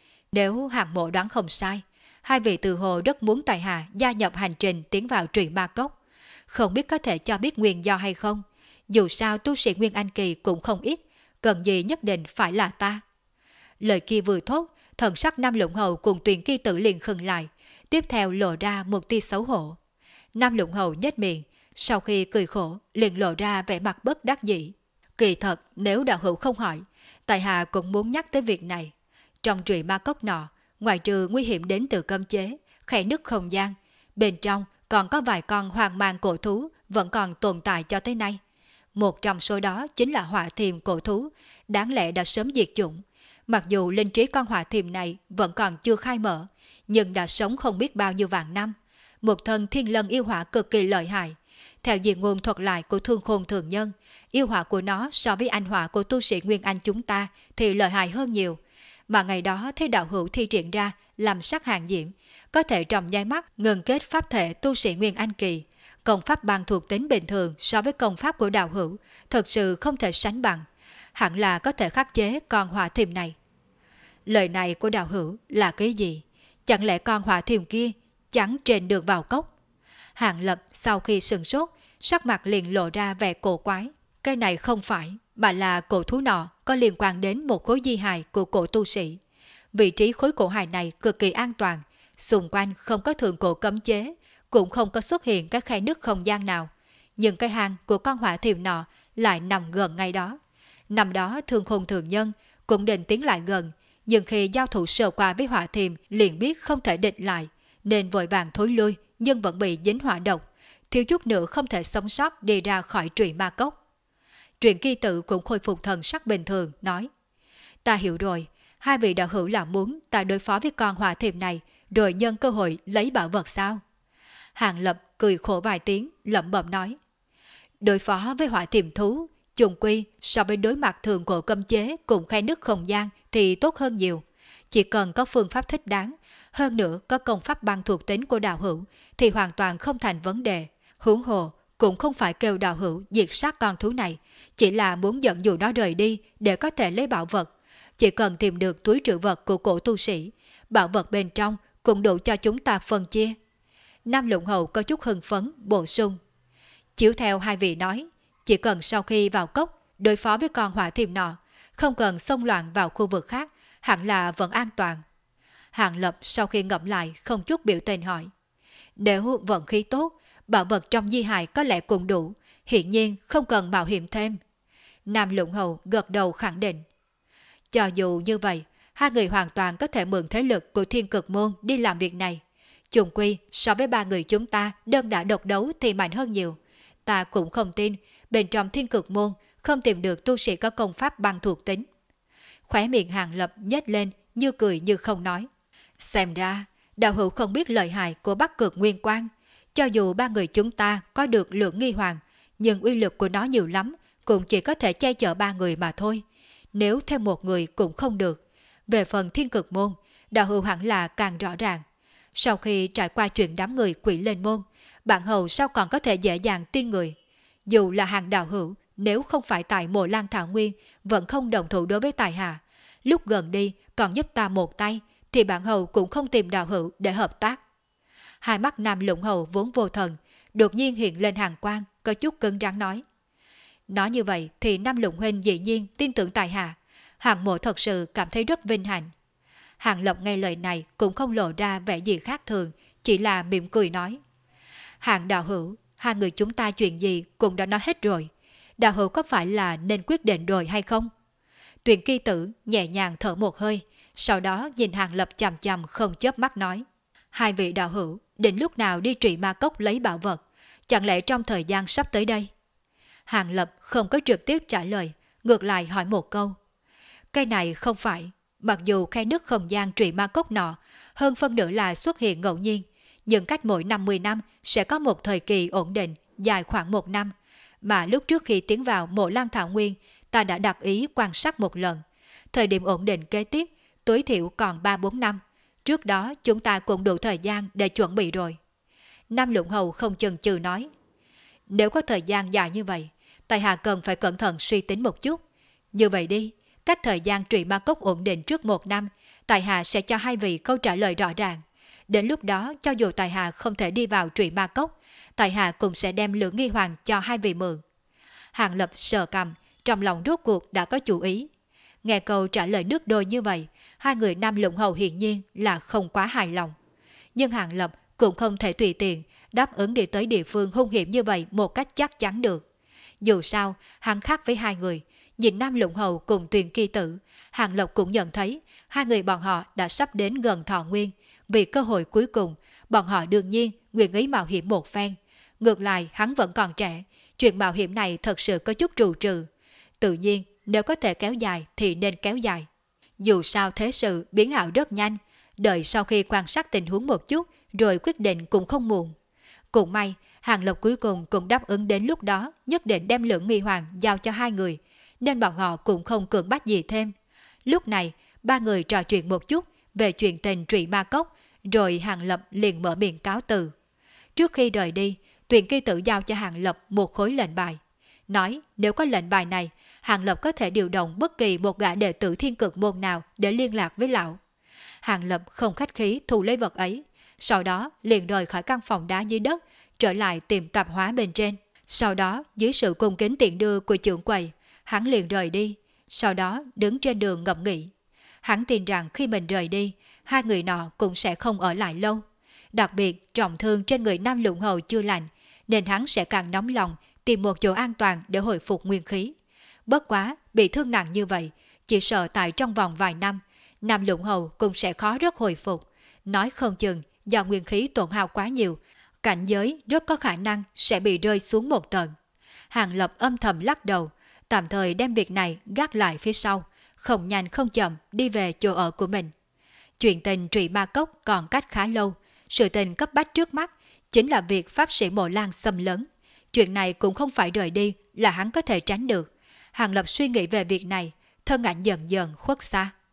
Nếu Hàng Mộ đoán không sai, hai vị tự hồ rất muốn tại hạ gia nhập hành trình tiến vào Trụy Ma Cốc. Không biết có thể cho biết nguyên do hay không? Dù sao tu sĩ Nguyên Anh Kỳ cũng không ít, cần gì nhất định phải là ta. Lời kia vừa thốt, thần sắc Nam Lũng Hầu cùng Tuyền Kỳ Tử liền khựng lại, tiếp theo lộ ra một tia xấu hổ. Nam Lũng Hầu nhếch miệng, sau khi cười khổ, liền lộ ra vẻ mặt bất đắc dĩ. Kỳ thật, nếu đạo hữu không hỏi, tại hạ cũng muốn nhắc tới việc này. Trong Trụy Ma Cốc nọ, ngoài trừ nguy hiểm đến từ cấm chế, khe nứt không gian, bên trong còn có vài con hoàng mang cổ thú vẫn còn tồn tại cho tới nay. Một trong số đó chính là hỏa thiềm cổ thú, đáng lẽ đã sớm diệt chủng. Mặc dù linh trí con hỏa thiềm này vẫn còn chưa khai mở, nhưng đã sống không biết bao nhiêu vạn năm. Một thân thiên lân yêu hỏa cực kỳ lợi hại. Theo dị ngôn thuật lại của Thương Khôn Thường Nhân, yêu hỏa của nó so với anh hỏa của tu sĩ Nguyên Anh chúng ta thì lợi hại hơn nhiều. Mà ngày đó thấy đạo hữu thi triển ra làm sắc hàng diễm, có thể trong nháy mắt ngừng kết pháp thể tu sĩ Nguyên Anh Kỳ. Công pháp bằng thuộc tính bình thường so với công pháp của đạo hữu thật sự không thể sánh bằng. Hẳn là có thể khắc chế con hỏa thiềm này. Lời này của đạo hữu là cái gì? Chẳng lẽ con hỏa thiềm kia chẳng trên đường vào cốc? Hàng Lập sau khi sừng sốt, sắc mặt liền lộ ra vẻ cổ quái. Cái này không phải, mà là cổ thú nọ có liên quan đến một khối di hài của cổ tu sĩ. Vị trí khối cổ hài này cực kỳ an toàn, xung quanh không có thượng cổ cấm chế, cũng không có xuất hiện cái khe nứt không gian nào. Nhưng cái hang của con hỏa thiềm nọ lại nằm gần ngay đó. Năm đó Thương Khôn Thường Nhân cũng định tiến lại gần, nhưng khi giao thủ sơ qua với hỏa thiềm liền biết không thể địch lại, nên vội vàng thối lui, nhưng vẫn bị dính hỏa độc, thiếu chút nữa không thể sống sót đi ra khỏi Trụy Ma Cốc. Tuyền Kỳ Tử cũng khôi phục thần sắc bình thường, nói: Ta hiểu rồi, hai vị đạo hữu là muốn ta đối phó với con hỏa thiềm này, rồi nhân cơ hội lấy bảo vật sao? Hàng Lập cười khổ vài tiếng, lẩm bẩm nói: Đối phó với hỏa thiềm thú, chung quy so với đối mặt thường cổ cấm chế cùng khe nứt không gian thì tốt hơn nhiều. Chỉ cần có phương pháp thích đáng, hơn nữa có công pháp băng thuộc tính của đạo hữu thì hoàn toàn không thành vấn đề. Huống hồ cũng không phải kêu đạo hữu diệt sát con thú này, chỉ là muốn dẫn dụ nó rời đi để có thể lấy bảo vật. Chỉ cần tìm được túi trữ vật của cổ tu sĩ, bảo vật bên trong cũng đủ cho chúng ta phân chia. Nam Lũng Hầu có chút hưng phấn, bổ sung: Chiếu theo hai vị nói, chỉ cần sau khi vào cốc đối phó với con hỏa thiềm nọ, không cần xông loạn vào khu vực khác, hẳn là vẫn an toàn. Hàng Lập sau khi ngẫm lại không chút biểu tình hỏi: Nếu vận khí tốt, bảo vật trong di hài có lẽ cũng đủ, hiển nhiên không cần mạo hiểm thêm. Nam Lũng Hầu gật đầu khẳng định: Cho dù như vậy, hai người hoàn toàn có thể mượn thế lực của Thiên Cực Môn đi làm việc này. Chung quy so với ba người chúng ta đơn đả độc đấu thì mạnh hơn nhiều. Ta cũng không tin bên trong Thiên Cực Môn không tìm được tu sĩ có công pháp băng thuộc tính. Khóe miệng Hàng Lập nhếch lên, như cười như không nói. Xem ra đạo hữu không biết lợi hại của Bắc Cực Nguyên Quang. Cho dù ba người chúng ta có được Lượng Nghi Hoàng, nhưng uy lực của nó nhiều lắm, cũng chỉ có thể che chở ba người mà thôi. Nếu thêm một người cũng không được. Về phần Thiên Cực Môn, đạo hữu hẳn là càng rõ ràng. Sau khi trải qua chuyện đám người quỷ lên môn, bạn hầu sao còn có thể dễ dàng tin người. Dù là hàng đạo hữu, nếu không phải tại Mộ Lan Thảo Nguyên, vẫn không đồng thủ đối với tài hạ. Lúc gần đi còn giúp ta một tay, thì bạn hầu cũng không tìm đạo hữu để hợp tác. Hai mắt Nam Lũng Hầu vốn vô thần, đột nhiên hiện lên hàng quang, có chút cứng rắn nói. Nói như vậy thì Nam Lũng huynh dĩ nhiên tin tưởng tài hạ. Hàng Mộ thật sự cảm thấy rất vinh hạnh. Hàng Lập nghe lời này cũng không lộ ra vẻ gì khác thường, chỉ là mỉm cười nói. Hàng đạo hữu, hai người chúng ta chuyện gì cũng đã nói hết rồi. Đạo hữu có phải là nên quyết định rồi hay không? Tuyền Kỳ Tử nhẹ nhàng thở một hơi, sau đó nhìn Hàng Lập chằm chằm không chớp mắt nói. Hai vị đạo hữu, định lúc nào đi Trụy Ma Cốc lấy bảo vật? Chẳng lẽ trong thời gian sắp tới đây? Hàng Lập không có trực tiếp trả lời, ngược lại hỏi một câu. Cái này không phải, mặc dù khe nứt không gian Trụy Ma Cốc nọ, hơn phân nửa là xuất hiện ngẫu nhiên, nhưng cách mỗi 50 năm sẽ có một thời kỳ ổn định, dài khoảng 1 năm. Mà lúc trước khi tiến vào Mộ Lan Thảo Nguyên, ta đã đặt ý quan sát một lần. Thời điểm ổn định kế tiếp, tối thiểu còn 3-4 năm. Trước đó chúng ta cũng đủ thời gian để chuẩn bị rồi. Nam Lũng Hầu không chần chừ nói. Nếu có thời gian dài như vậy, tại hạ cần phải cẩn thận suy tính một chút. Như vậy đi, cách thời gian trụy ma cốc ổn định trước 1 năm, tại hạ sẽ cho hai vị câu trả lời rõ ràng. Đến lúc đó, cho dù tại hạ không thể đi vào trụy ma cốc, tại hạ cũng sẽ đem Lưỡng Nghi Hoàng cho hai vị mượn. Hàng Lập sờ cằm, trong lòng rốt cuộc đã có chủ ý. Nghe câu trả lời nước đôi như vậy, hai người Nam Lũng Hầu hiển nhiên là không quá hài lòng. Nhưng Hàng Lập cũng không thể tùy tiện đáp ứng đi tới địa phương hung hiểm như vậy một cách chắc chắn được. Dù sao, hắn khác với hai người, nhìn Nam Lũng Hầu cùng Tuyền Kỳ Tử, Hàng Lập cũng nhận thấy hai người bọn họ đã sắp đến gần Thọ Nguyên. Vì cơ hội cuối cùng, bọn họ đương nhiên nguyện ý mạo hiểm một phen. Ngược lại, hắn vẫn còn trẻ, chuyện mạo hiểm này thật sự có chút trù trừ. Tự nhiên, nếu có thể kéo dài thì nên kéo dài. Dù sao thế sự biến ảo rất nhanh, đợi sau khi quan sát tình huống một chút rồi quyết định cũng không muộn. Cũng may, Hàng Lập cuối cùng cũng đáp ứng đến lúc đó nhất định đem Lưỡng Nghi Hoàng giao cho hai người, nên bọn họ cũng không cưỡng bách gì thêm. Lúc này, ba người trò chuyện một chút về chuyện tình trụy ma cốc, rồi Hàng Lập liền mở miệng cáo từ. Trước khi rời đi, Tuyền Kỳ Tử giao cho Hàng Lập một khối lệnh bài. Nói nếu có lệnh bài này, Hàng Lập có thể điều động bất kỳ một gã đệ tử Thiên Cực môn nào để liên lạc với lão. Hàng Lập không khách khí thu lấy vật ấy, sau đó liền rời khỏi căn phòng đá dưới đất, trở lại tìm tạp hóa bên trên. Sau đó, dưới sự cung kính tiện đưa của trưởng quầy, hắn liền rời đi, sau đó đứng trên đường ngẫm nghĩ. Hắn tin rằng khi mình rời đi, hai người nọ cũng sẽ không ở lại lâu. Đặc biệt, trọng thương trên người Nam Lũng Hầu chưa lành, nên hắn sẽ càng nóng lòng tìm một chỗ an toàn để hồi phục nguyên khí. Bất quá, bị thương nặng như vậy, chỉ sợ tại trong vòng vài năm, Nam Lũng Hầu cũng sẽ khó rất hồi phục. Nói không chừng, do nguyên khí tổn hao quá nhiều, cảnh giới rất có khả năng sẽ bị rơi xuống một tầng. Hàng Lập âm thầm lắc đầu, tạm thời đem việc này gác lại phía sau, không nhanh không chậm đi về chỗ ở của mình. Chuyện tình trụy ma cốc còn cách khá lâu, sự tình cấp bách trước mắt chính là việc pháp sĩ Mộ Lan xâm lấn. Chuyện này cũng không phải rời đi là hắn có thể tránh được. Hàng Lập suy nghĩ về việc này, thân ảnh dần dần khuất xa.